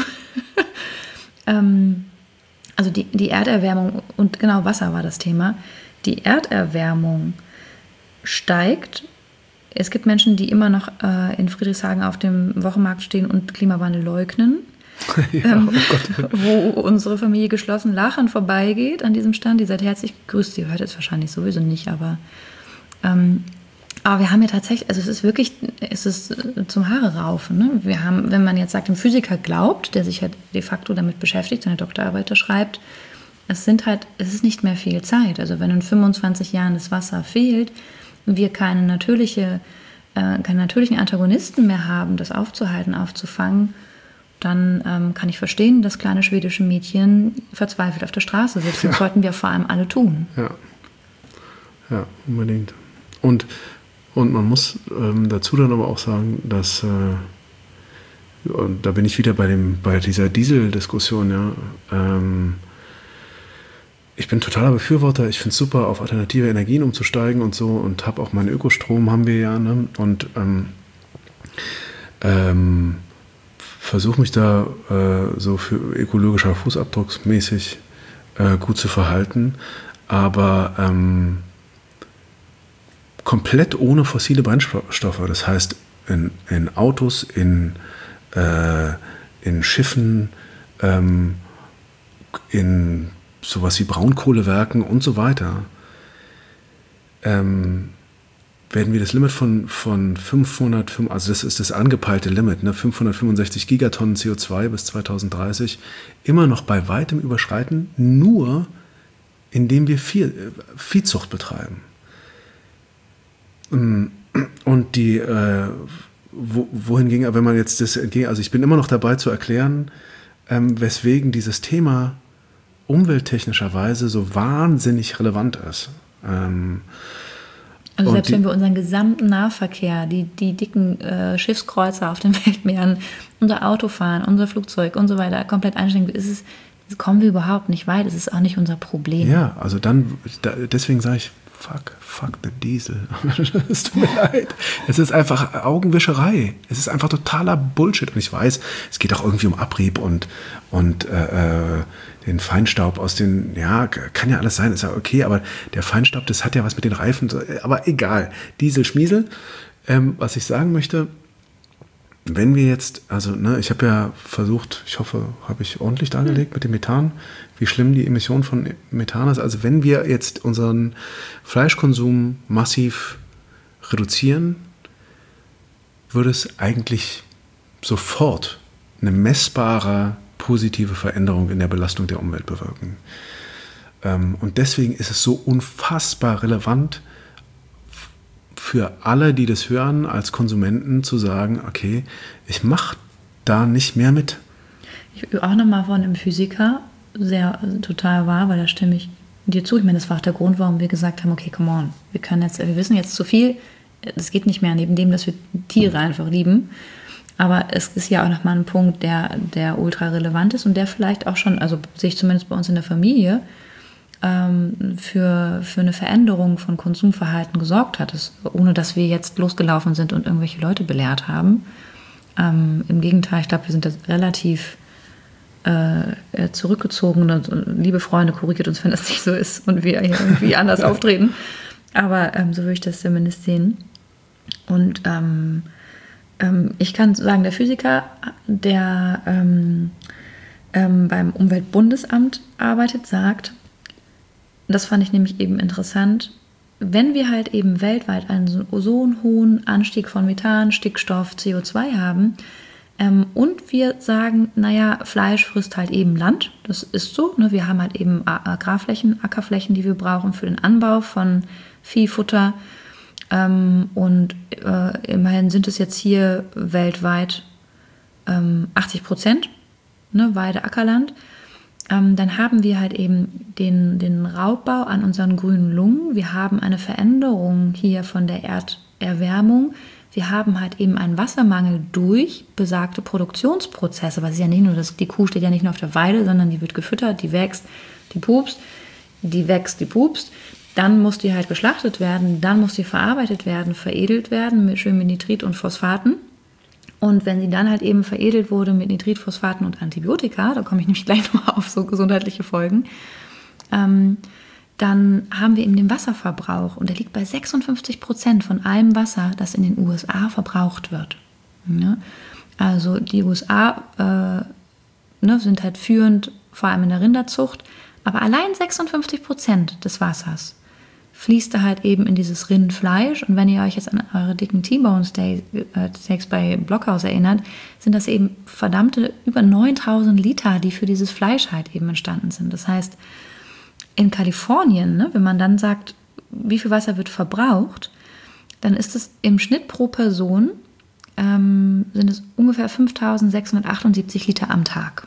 Also die Erderwärmung und genau Wasser war das Thema. Die Erderwärmung steigt. Es gibt Menschen, die immer noch in Friedrichshagen auf dem Wochenmarkt stehen und Klimawandel leugnen. Ja, wo unsere Familie geschlossen lachend vorbeigeht an diesem Stand. Die seid herzlich gegrüßt. Sie hört es wahrscheinlich sowieso nicht, aber wir haben ja tatsächlich, also es ist zum Haare raufen. Ne? Wir haben, wenn man jetzt sagt, ein Physiker glaubt, der sich halt de facto damit beschäftigt, seine Doktorarbeit schreibt, es ist nicht mehr viel Zeit. Also wenn in 25 Jahren das Wasser fehlt, wir keine natürlichen Antagonisten mehr haben, das aufzuhalten, aufzufangen, dann kann ich verstehen, dass kleine schwedische Mädchen verzweifelt auf der Straße sitzen. Das sollten wir vor allem alle tun. Ja, unbedingt. Und man muss dazu dann aber auch sagen, dass, und da bin ich wieder bei dieser Diesel-Diskussion, ja, ich bin totaler Befürworter, ich finde es super, auf alternative Energien umzusteigen und so und habe auch meinen Ökostrom, haben wir ja, ne? Und versuche mich da so für ökologischer Fußabdrucksmäßig gut zu verhalten, aber komplett ohne fossile Brennstoffe, das heißt in Autos, in Schiffen, in sowas wie Braunkohlewerken und so weiter, werden wir das Limit von 500, also das ist das angepeilte Limit, ne, 565 Gigatonnen CO2 bis 2030, immer noch bei weitem überschreiten, nur indem wir Viehzucht betreiben. Und wohin ging, wenn man jetzt das entgegen, also ich bin immer noch dabei zu erklären, weswegen dieses Thema umwelttechnischerweise so wahnsinnig relevant ist. Also selbst wenn wir unseren gesamten Nahverkehr, die dicken Schiffskreuzer auf den Weltmeeren, unser Autofahren, unser Flugzeug und so weiter komplett einschränken, kommen wir überhaupt nicht weit. Es ist auch nicht unser Problem. Ja, also deswegen sage ich, fuck the Diesel. Es tut mir leid. Es ist einfach Augenwischerei. Es ist einfach totaler Bullshit. Und ich weiß, es geht auch irgendwie um Abrieb und den Feinstaub aus den, ja, kann ja alles sein, ist ja okay, aber der Feinstaub, das hat ja was mit den Reifen, aber egal. Diesel, Schmiesel. Was ich sagen möchte, wenn wir jetzt, also ne, ich habe ja versucht, ich hoffe, habe ich ordentlich dargelegt mit dem Methan, wie schlimm die Emission von Methan ist. Also wenn wir jetzt unseren Fleischkonsum massiv reduzieren, würde es eigentlich sofort eine messbare positive Veränderung in der Belastung der Umwelt bewirken. Und deswegen ist es so unfassbar relevant für alle, die das hören, als Konsumenten zu sagen, okay, ich mache da nicht mehr mit. Ich will auch nochmal von einem Physiker, total wahr, weil da stimme ich dir zu. Ich meine, das war auch der Grund, warum wir gesagt haben, okay, come on, wir wissen jetzt zu viel, es geht nicht mehr, neben dem, dass wir Tiere einfach lieben. Aber es ist ja auch nochmal ein Punkt, der ultra relevant ist und der vielleicht auch schon, also sehe ich zumindest bei uns in der Familie, für eine Veränderung von Konsumverhalten gesorgt hat, ohne dass wir jetzt losgelaufen sind und irgendwelche Leute belehrt haben. Im Gegenteil, ich glaube, wir sind da relativ zurückgezogen und liebe Freunde, korrigiert uns, wenn das nicht so ist und wir irgendwie anders auftreten. Aber so würde ich das zumindest sehen. Und ich kann sagen, der Physiker, der beim Umweltbundesamt arbeitet, sagt, das fand ich nämlich eben interessant, wenn wir halt eben weltweit einen so einen hohen Anstieg von Methan, Stickstoff, CO2 haben und wir sagen, naja, Fleisch frisst halt eben Land, das ist so, ne? Wir haben halt eben Agrarflächen, Ackerflächen, die wir brauchen für den Anbau von Viehfutter und immerhin sind es jetzt hier weltweit 80%, ne, Weide, Ackerland. Dann haben wir halt eben den Raubbau an unseren grünen Lungen. Wir haben eine Veränderung hier von der Erderwärmung. Wir haben halt eben einen Wassermangel durch besagte Produktionsprozesse. Weil es ist ja nicht nur, die Kuh steht ja nicht nur auf der Weide, sondern die wird gefüttert, die wächst, die pupst, die wächst, die pupst. Dann muss die halt geschlachtet werden, dann muss die verarbeitet werden, veredelt werden, schön mit Nitrit und Phosphaten. Und wenn sie dann halt eben veredelt wurde mit Nitrit, Phosphaten und Antibiotika, da komme ich nämlich gleich nochmal auf so gesundheitliche Folgen, dann haben wir eben den Wasserverbrauch und der liegt bei 56% von allem Wasser, das in den USA verbraucht wird. Ja? Also die USA sind halt führend, vor allem in der Rinderzucht, aber allein 56% des Wassers fließt da halt eben in dieses Rindfleisch. Und wenn ihr euch jetzt an eure dicken T-Bone Steaks bei Blockhaus erinnert, sind das eben verdammte über 9000 Liter, die für dieses Fleisch halt eben entstanden sind. Das heißt, in Kalifornien, ne, wenn man dann sagt, wie viel Wasser wird verbraucht, dann ist es im Schnitt pro Person, sind es ungefähr 5678 Liter am Tag.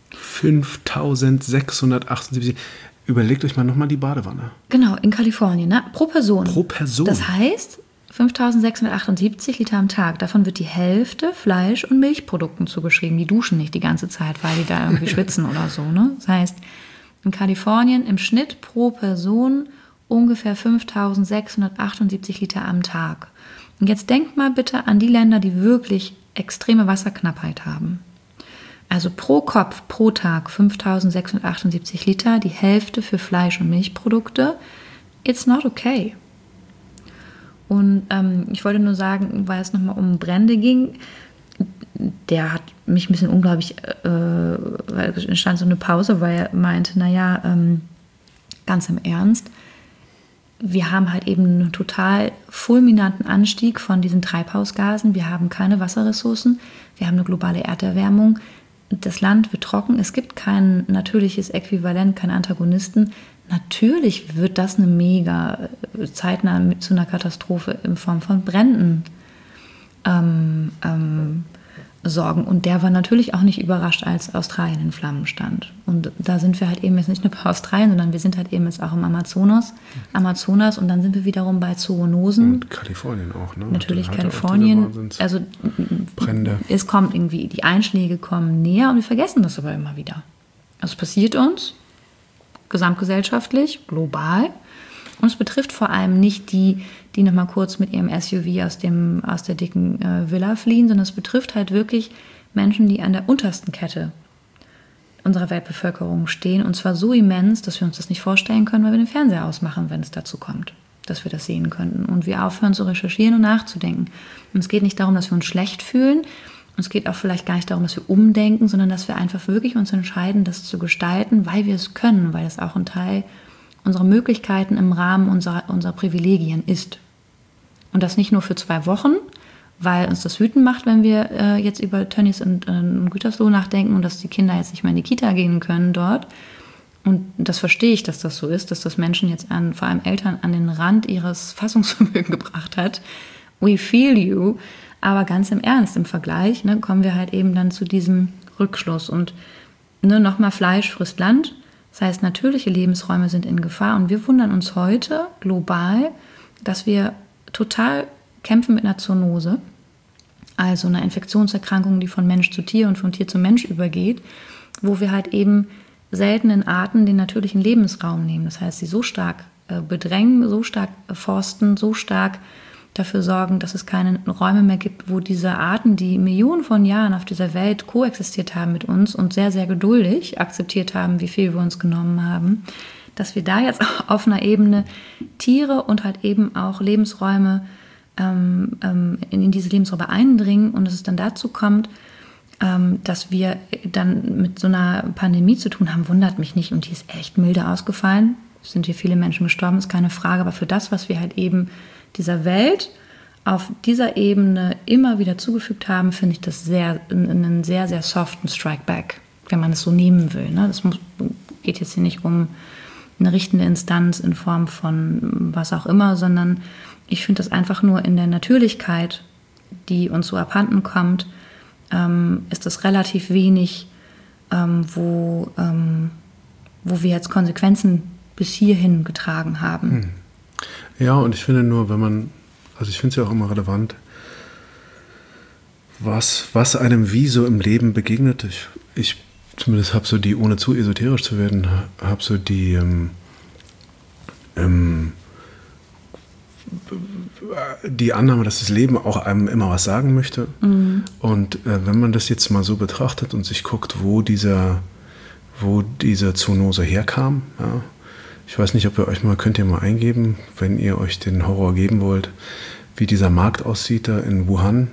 5678. Überlegt euch mal nochmal die Badewanne. Genau, in Kalifornien, ne? Pro Person. Pro Person. Das heißt, 5678 Liter am Tag. Davon wird die Hälfte Fleisch- und Milchprodukten zugeschrieben. Die duschen nicht die ganze Zeit, weil die da irgendwie schwitzen oder so. Ne? Das heißt, in Kalifornien im Schnitt pro Person ungefähr 5678 Liter am Tag. Und jetzt denkt mal bitte an die Länder, die wirklich extreme Wasserknappheit haben. Also pro Kopf, pro Tag 5678 Liter, die Hälfte für Fleisch- und Milchprodukte. It's not okay. Und ich wollte nur sagen, weil es nochmal um Brände ging, der hat mich ein bisschen unglaublich, weil es entstand so eine Pause, weil er meinte, naja, ganz im Ernst, wir haben halt eben einen total fulminanten Anstieg von diesen Treibhausgasen, wir haben keine Wasserressourcen, wir haben eine globale Erderwärmung, das Land wird trocken, es gibt kein natürliches Äquivalent, keinen Antagonisten. Natürlich wird das eine mega zeitnah zu einer Katastrophe in Form von Bränden sorgen. Und der war natürlich auch nicht überrascht, als Australien in Flammen stand. Und da sind wir halt eben jetzt nicht nur bei Australien, sondern wir sind halt eben jetzt auch im Amazonas und dann sind wir wiederum bei Zoonosen. Und Kalifornien auch, ne? Natürlich Kalifornien. Also Brände. Es kommt irgendwie, die Einschläge kommen näher und wir vergessen das aber immer wieder. Also es passiert uns, gesamtgesellschaftlich, global. Und es betrifft vor allem nicht die noch mal kurz mit ihrem SUV aus der dicken Villa fliehen, sondern es betrifft halt wirklich Menschen, die an der untersten Kette unserer Weltbevölkerung stehen. Und zwar so immens, dass wir uns das nicht vorstellen können, weil wir den Fernseher ausmachen, wenn es dazu kommt, dass wir das sehen könnten. Und wir aufhören zu recherchieren und nachzudenken. Und es geht nicht darum, dass wir uns schlecht fühlen. Und es geht auch vielleicht gar nicht darum, dass wir umdenken, sondern dass wir einfach wirklich uns entscheiden, das zu gestalten, weil wir es können, weil es auch ein Teil unserer Möglichkeiten im Rahmen unserer Privilegien ist. Und das nicht nur für 2 Wochen, weil uns das wütend macht, wenn wir jetzt über Tönnies und Gütersloh nachdenken und dass die Kinder jetzt nicht mehr in die Kita gehen können dort. Und das verstehe ich, dass das so ist, dass das Menschen jetzt vor allem Eltern an den Rand ihres Fassungsvermögens gebracht hat. We feel you. Aber ganz im Ernst, im Vergleich, ne, kommen wir halt eben dann zu diesem Rückschluss. Und ne, nochmal, Fleisch frisst Land. Das heißt, natürliche Lebensräume sind in Gefahr. Und wir wundern uns heute global, dass wir total kämpfen mit einer Zoonose, also einer Infektionserkrankung, die von Mensch zu Tier und von Tier zu Mensch übergeht, wo wir halt eben seltenen Arten den natürlichen Lebensraum nehmen. Das heißt, sie so stark bedrängen, so stark forsten, so stark dafür sorgen, dass es keine Räume mehr gibt, wo diese Arten, die Millionen von Jahren auf dieser Welt koexistiert haben mit uns und sehr, sehr geduldig akzeptiert haben, wie viel wir uns genommen haben, dass wir da jetzt auf einer Ebene Tiere und halt eben auch Lebensräume in diese Lebensräume eindringen und dass es dann dazu kommt, dass wir dann mit so einer Pandemie zu tun haben, wundert mich nicht. Und die ist echt milde ausgefallen. Es sind hier viele Menschen gestorben, ist keine Frage. Aber für das, was wir halt eben dieser Welt auf dieser Ebene immer wieder zugefügt haben, finde ich das einen sehr, sehr soften Strike-Back, wenn man es so nehmen will. Ne? Das geht jetzt hier nicht um eine richtende Instanz in Form von was auch immer, sondern ich finde das einfach nur in der Natürlichkeit, die uns so abhanden kommt, ist das relativ wenig, wo wir jetzt Konsequenzen bis hierhin getragen haben. Ja, und ich finde nur, ich finde es ja auch immer relevant, was einem wie so im Leben begegnet. Ich zumindest habe so ohne zu esoterisch zu werden, habe so die Annahme, dass das Leben auch einem immer was sagen möchte. Mhm. Und wenn man das jetzt mal so betrachtet und sich guckt, wo diese Zoonose herkam, ja, ich weiß nicht, ob könnt ihr mal eingeben, wenn ihr euch den Horror geben wollt, wie dieser Markt aussieht da in Wuhan.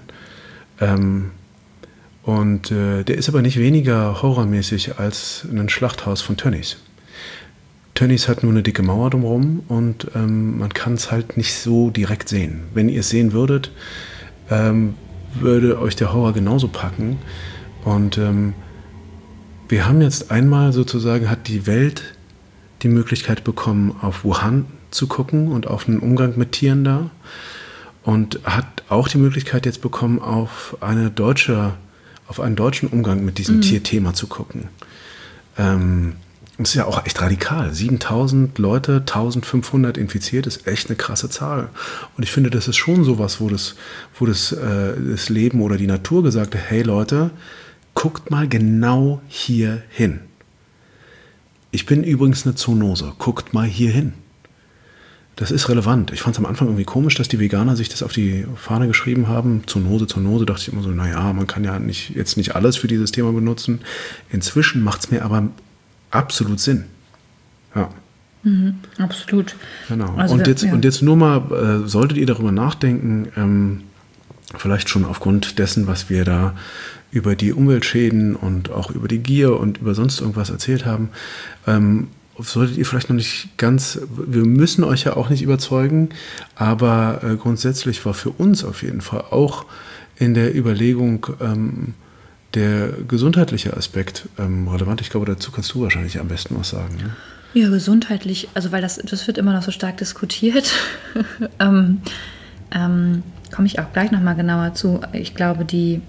Der ist aber nicht weniger horrormäßig als ein Schlachthaus von Tönnies. Tönnies hat nur eine dicke Mauer drumherum und man kann es halt nicht so direkt sehen. Wenn ihr es sehen würdet, würde euch der Horror genauso packen. Und wir haben jetzt einmal sozusagen, hat die Welt die Möglichkeit bekommen, auf Wuhan zu gucken und auf einen Umgang mit Tieren da. Und hat auch die Möglichkeit jetzt bekommen, auf einen deutschen Umgang mit diesem Tierthema zu gucken. Das ist ja auch echt radikal. 7.000 Leute, 1.500 infiziert, ist echt eine krasse Zahl. Und ich finde, das ist schon sowas, wo das Leben oder die Natur gesagt hat, hey Leute, guckt mal genau hier hin. Ich bin übrigens eine Zoonose, guckt mal hier hin. Das ist relevant. Ich fand es am Anfang irgendwie komisch, dass die Veganer sich das auf die Fahne geschrieben haben. Zoonose, dachte ich immer so, naja, man kann ja jetzt nicht alles für dieses Thema benutzen. Inzwischen macht es mir aber absolut Sinn. Ja. Mhm, absolut. Genau. Also und jetzt nur mal, solltet ihr darüber nachdenken, vielleicht schon aufgrund dessen, was wir da über die Umweltschäden und auch über die Gier und über sonst irgendwas erzählt haben, solltet ihr vielleicht noch nicht ganz, wir müssen euch ja auch nicht überzeugen, aber grundsätzlich war für uns auf jeden Fall auch in der Überlegung der gesundheitliche Aspekt relevant. Ich glaube, dazu kannst du wahrscheinlich am besten was sagen. Ne? Ja, gesundheitlich, also weil das wird immer noch so stark diskutiert, komme ich auch gleich nochmal genauer zu. Ich glaube,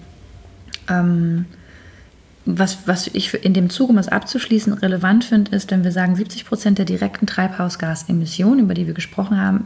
was ich in dem Zuge, um es abzuschließen, relevant finde, ist, wenn wir sagen, 70% der direkten Treibhausgasemissionen, über die wir gesprochen haben,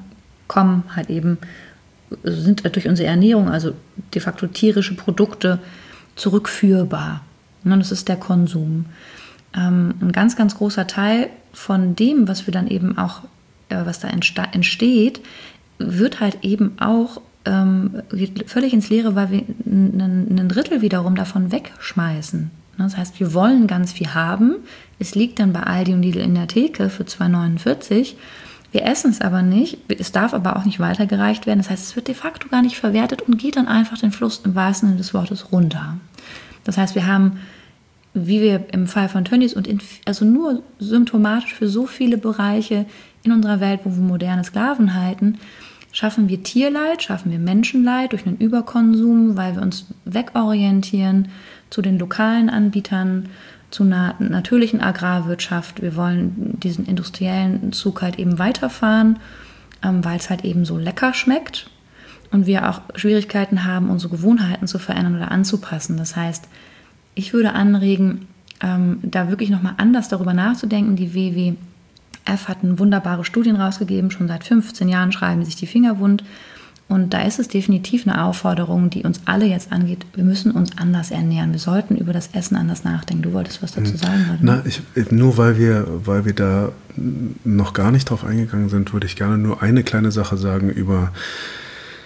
sind durch unsere Ernährung, also de facto tierische Produkte, zurückführbar. Und das ist der Konsum. Ein ganz, ganz großer Teil von dem, was wir dann eben auch, was da entsteht, wird halt eben auch geht völlig ins Leere, weil wir ein Drittel wiederum davon wegschmeißen. Das heißt, wir wollen ganz viel haben. Es liegt dann bei Aldi und Lidl in der Theke für 2,49. Wir essen es aber nicht. Es darf aber auch nicht weitergereicht werden. Das heißt, es wird de facto gar nicht verwertet und geht dann einfach den Fluss im wahrsten Sinne des Wortes runter. Das heißt, wir haben, wie wir im Fall von Tönnies also nur symptomatisch für so viele Bereiche in unserer Welt, wo wir moderne Sklaven halten, schaffen wir Tierleid, schaffen wir Menschenleid durch einen Überkonsum, weil wir uns wegorientieren zu den lokalen Anbietern, zu einer natürlichen Agrarwirtschaft. Wir wollen diesen industriellen Zug halt eben weiterfahren, weil es halt eben so lecker schmeckt und wir auch Schwierigkeiten haben, unsere Gewohnheiten zu verändern oder anzupassen. Das heißt, ich würde anregen, da wirklich nochmal anders darüber nachzudenken. Die WWF hat wunderbare Studien rausgegeben, schon seit 15 Jahren schreiben sie sich die Finger wund. Und da ist es definitiv eine Aufforderung, die uns alle jetzt angeht. Wir müssen uns anders ernähren. Wir sollten über das Essen anders nachdenken. Du wolltest was dazu sagen, oder? Nur weil wir da noch gar nicht drauf eingegangen sind, würde ich gerne nur eine kleine Sache sagen über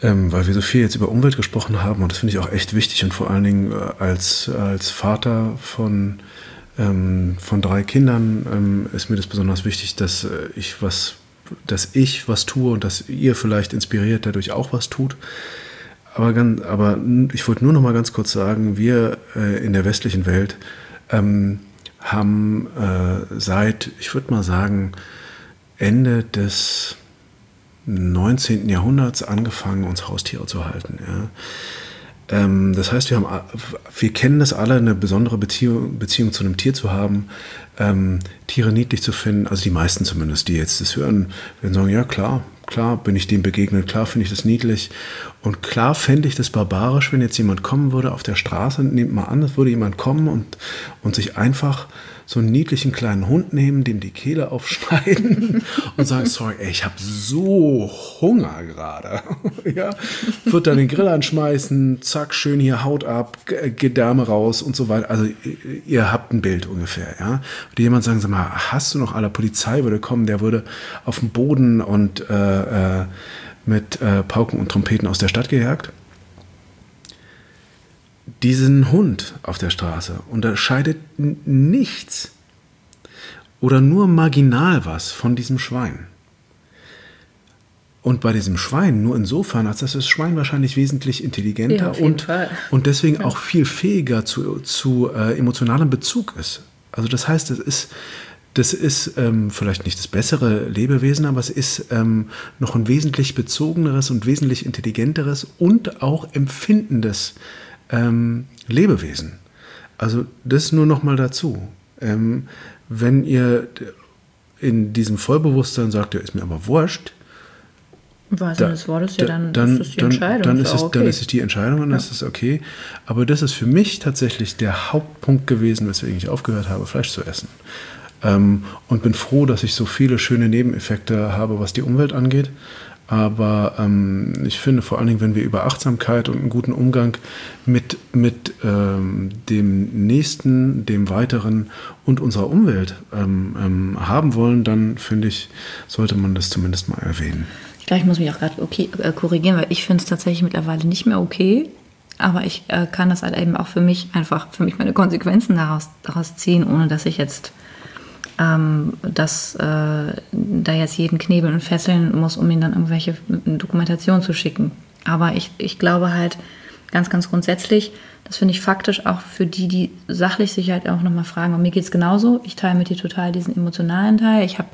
weil wir so viel jetzt über Umwelt gesprochen haben und das finde ich auch echt wichtig und vor allen Dingen als Vater von 3 Kindern ist mir das besonders wichtig, dass ich was tue und dass ihr vielleicht inspiriert dadurch auch was tut. Aber ich wollte nur noch mal ganz kurz sagen, wir in der westlichen Welt haben seit, ich würde mal sagen, Ende des 19. Jahrhunderts angefangen, uns Haustiere zu halten. Ja. Das heißt, wir kennen das alle, eine besondere Beziehung zu einem Tier zu haben, Tiere niedlich zu finden, also die meisten zumindest, die jetzt das hören, werden sagen, ja klar bin ich dem begegnet, klar finde ich das niedlich und klar fände ich das barbarisch, wenn jetzt jemand kommen würde auf der Straße, nehmt mal an, es würde jemand kommen und sich einfach so einen niedlichen kleinen Hund nehmen, dem die Kehle aufschneiden und sagen, sorry, ey, ich habe so Hunger gerade. Ja, wird dann den Grill anschmeißen, zack, schön hier Haut ab, Gedärme raus und so weiter. Also ihr habt ein Bild ungefähr. Ja? Würde jemand sagen, sag mal, hast du noch alle Polizei würde kommen, der würde auf den Boden und mit Pauken und Trompeten aus der Stadt gejagt. Diesen Hund auf der Straße unterscheidet nichts oder nur marginal was von diesem Schwein. Und bei diesem Schwein nur insofern, als dass das Schwein wahrscheinlich wesentlich intelligenter und deswegen auch viel fähiger zu emotionalem Bezug ist. Also das heißt, das ist vielleicht nicht das bessere Lebewesen, aber es ist noch ein wesentlich bezogeneres und wesentlich intelligenteres und auch empfindendes Lebewesen. Also das nur noch mal dazu. Wenn ihr in diesem Vollbewusstsein sagt, ja, ist mir aber wurscht, was das Wort ist ja dann ist es die Entscheidung. Dann ist es die Entscheidung und dann ist es okay. Aber das ist für mich tatsächlich der Hauptpunkt gewesen, weswegen ich aufgehört habe, Fleisch zu essen. Und bin froh, dass ich so viele schöne Nebeneffekte habe, was die Umwelt angeht. Aber ich finde vor allen Dingen, wenn wir über Achtsamkeit und einen guten Umgang mit dem Nächsten, dem Weiteren und unserer Umwelt haben wollen, dann finde ich, sollte man das zumindest mal erwähnen. Ich glaube, ich muss mich auch gerade korrigieren, weil ich finde es tatsächlich mittlerweile nicht mehr okay. Aber ich kann das halt eben auch für mich meine Konsequenzen daraus ziehen, ohne dass ich jetzt da jetzt jeden knebeln und fesseln muss, um ihn dann irgendwelche Dokumentationen zu schicken. Aber ich glaube halt ganz, ganz grundsätzlich, das finde ich faktisch auch für die sachlich sich halt auch nochmal fragen, und mir geht es genauso, ich teile mit dir total diesen emotionalen Teil. Ich habe,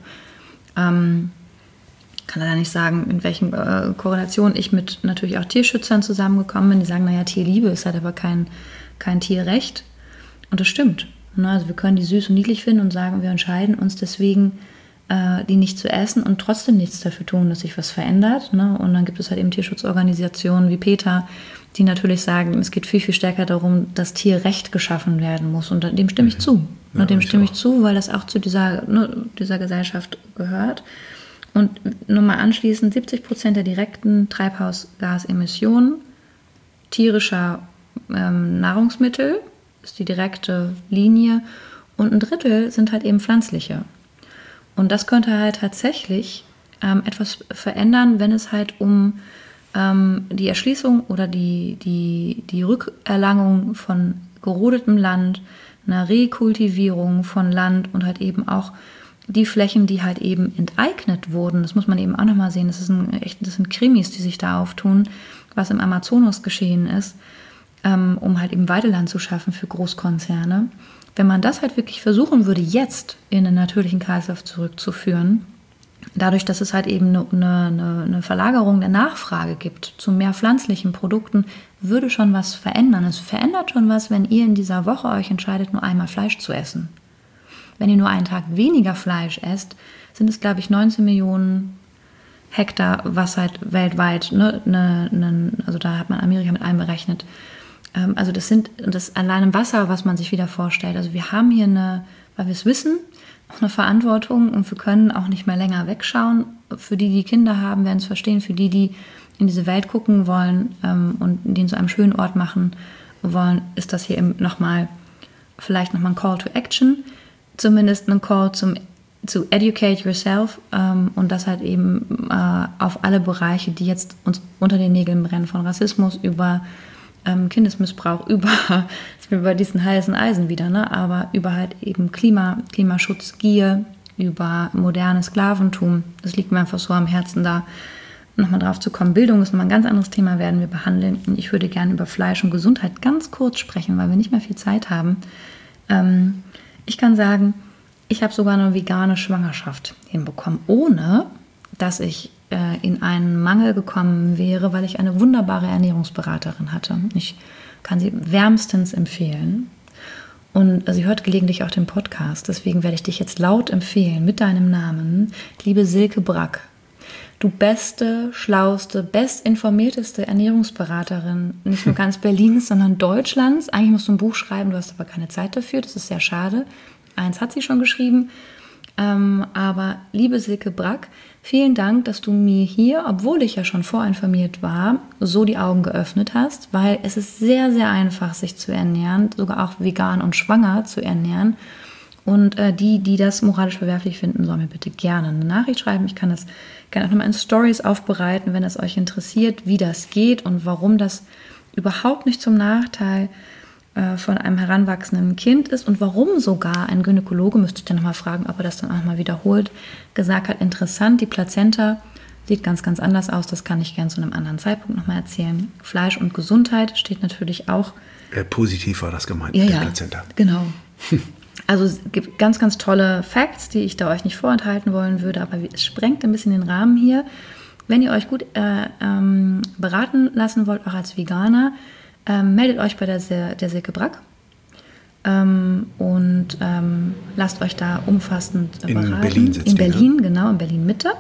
kann leider nicht sagen, in welchen Korrelationen ich mit natürlich auch Tierschützern zusammengekommen bin, die sagen, naja, Tierliebe ist halt aber kein Tierrecht. Und das stimmt. Also wir können die süß und niedlich finden und sagen, wir entscheiden uns deswegen, die nicht zu essen und trotzdem nichts dafür tun, dass sich was verändert. Ne? Und dann gibt es halt eben Tierschutzorganisationen wie PETA, die natürlich sagen, es geht viel, viel stärker darum, dass Tierrecht geschaffen werden muss. Und dem stimme ich zu. Ja, und dem stimme ich zu, weil das auch zu dieser Gesellschaft gehört. Und nur mal anschließend, 70% der direkten Treibhausgasemissionen tierischer Nahrungsmittel ist die direkte Linie und 1/3 sind halt eben pflanzliche. Und das könnte halt tatsächlich etwas verändern, wenn es halt um die Erschließung oder die Rückerlangung von gerodetem Land, einer Rekultivierung von Land und halt eben auch die Flächen, die halt eben enteignet wurden, das muss man eben auch nochmal sehen, das sind Krimis, die sich da auftun, was im Amazonas geschehen ist, um halt eben Weideland zu schaffen für Großkonzerne. Wenn man das halt wirklich versuchen würde, jetzt in den natürlichen Kreislauf zurückzuführen, dadurch, dass es halt eben eine Verlagerung der Nachfrage gibt zu mehr pflanzlichen Produkten, würde schon was verändern. Es verändert schon was, wenn ihr in dieser Woche euch entscheidet, nur einmal Fleisch zu essen. Wenn ihr nur einen Tag weniger Fleisch esst, sind es, glaube ich, 19 Millionen Hektar, was halt weltweit, also da hat man Amerika mit einberechnet. Also das allein im Wasser, was man sich wieder vorstellt. Also wir haben hier weil wir es wissen, auch eine Verantwortung und wir können auch nicht mehr länger wegschauen. Für die Kinder haben, werden es verstehen. Für die in diese Welt gucken wollen und den zu einem schönen Ort machen wollen, ist das hier eben vielleicht nochmal ein Call to Action. Zumindest ein Call zum zu educate yourself und das halt eben auf alle Bereiche, die jetzt uns unter den Nägeln brennen, von Rassismus über Kindesmissbrauch, über diesen heißen Eisen wieder, ne? Aber über halt eben Klimaschutz, Gier, über modernes Sklaventum. Das liegt mir einfach so am Herzen, da nochmal drauf zu kommen. Bildung ist nochmal ein ganz anderes Thema, werden wir behandeln. Und ich würde gerne über Fleisch und Gesundheit ganz kurz sprechen, weil wir nicht mehr viel Zeit haben. Ich kann sagen, ich habe sogar eine vegane Schwangerschaft hinbekommen, ohne dass ich in einen Mangel gekommen wäre, weil ich eine wunderbare Ernährungsberaterin hatte. Ich kann sie wärmstens empfehlen. Und sie hört gelegentlich auch den Podcast, deswegen werde ich dich jetzt laut empfehlen mit deinem Namen, liebe Silke Brack. Du beste, schlauste, bestinformierteste Ernährungsberaterin, nicht nur ganz Berlins, sondern Deutschlands. Eigentlich musst du ein Buch schreiben, du hast aber keine Zeit dafür, das ist sehr schade. Eins hat sie schon geschrieben. Aber liebe Silke Brack, vielen Dank, dass du mir hier, obwohl ich ja schon vorinformiert war, so die Augen geöffnet hast, weil es ist sehr, sehr einfach, sich zu ernähren, sogar auch vegan und schwanger zu ernähren. Und die das moralisch verwerflich finden, sollen mir bitte gerne eine Nachricht schreiben. Ich kann das gerne auch nochmal in Stories aufbereiten, wenn es euch interessiert, wie das geht und warum das überhaupt nicht zum Nachteil von einem heranwachsenden Kind ist und warum sogar ein Gynäkologe, müsste ich dann nochmal fragen, ob er das dann auch mal wiederholt, gesagt hat, interessant, die Plazenta sieht ganz, ganz anders aus, das kann ich gerne zu einem anderen Zeitpunkt nochmal erzählen. Fleisch und Gesundheit steht natürlich auch. Positiv war das gemeint, ja, der ja, Plazenta. Genau. Also es gibt ganz, ganz tolle Facts, die ich da euch nicht vorenthalten wollen würde, aber es sprengt ein bisschen den Rahmen hier. Wenn ihr euch gut beraten lassen wollt, auch als Veganer, meldet euch bei der Silke Brack und lasst euch da umfassend beraten. In Berlin sitzt in Berlin, ne? Genau, in Berlin-Mitte.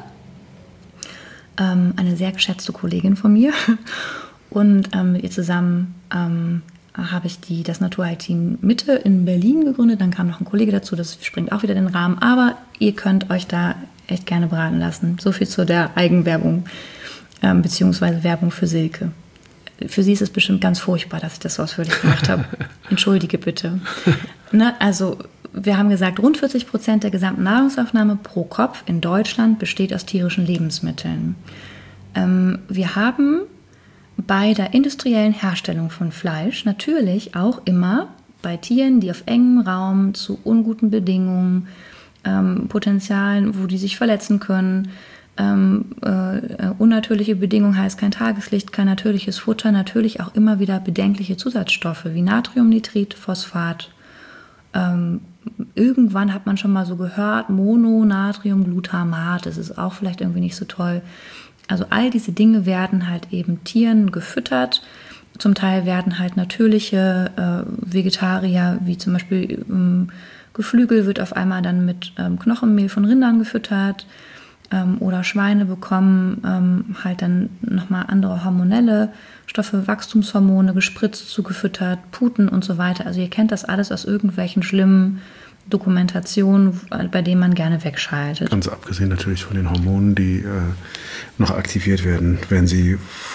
Eine sehr geschätzte Kollegin von mir. Und mit ihr zusammen habe ich das Naturheilteam Mitte in Berlin gegründet. Dann kam noch ein Kollege dazu, das springt auch wieder den Rahmen. Aber ihr könnt euch da echt gerne beraten lassen. So viel zu der Eigenwerbung beziehungsweise Werbung für Silke. Für sie ist es bestimmt ganz furchtbar, dass ich das so ausführlich gemacht habe. Entschuldige bitte. Ne, also wir haben gesagt, rund 40% der gesamten Nahrungsaufnahme pro Kopf in Deutschland besteht aus tierischen Lebensmitteln. Wir haben bei der industriellen Herstellung von Fleisch natürlich auch immer bei Tieren, die auf engem Raum zu unguten Bedingungen, Potenzialen, wo die sich verletzen können, unnatürliche Bedingungen heißt kein Tageslicht, kein natürliches Futter, natürlich auch immer wieder bedenkliche Zusatzstoffe wie Natriumnitrit, Phosphat. Irgendwann hat man schon mal so gehört, Mononatriumglutamat, das ist auch vielleicht irgendwie nicht so toll. Also all diese Dinge werden halt eben Tieren gefüttert. Zum Teil werden halt natürliche Vegetarier, wie zum Beispiel Geflügel, wird auf einmal dann mit Knochenmehl von Rindern gefüttert. Oder Schweine bekommen halt dann nochmal andere hormonelle Stoffe, Wachstumshormone gespritzt, zugefüttert, Puten und so weiter. Also ihr kennt das alles aus irgendwelchen schlimmen Dokumentationen, bei denen man gerne wegschaltet. Ganz abgesehen natürlich von den Hormonen, die noch aktiviert werden, wenn sie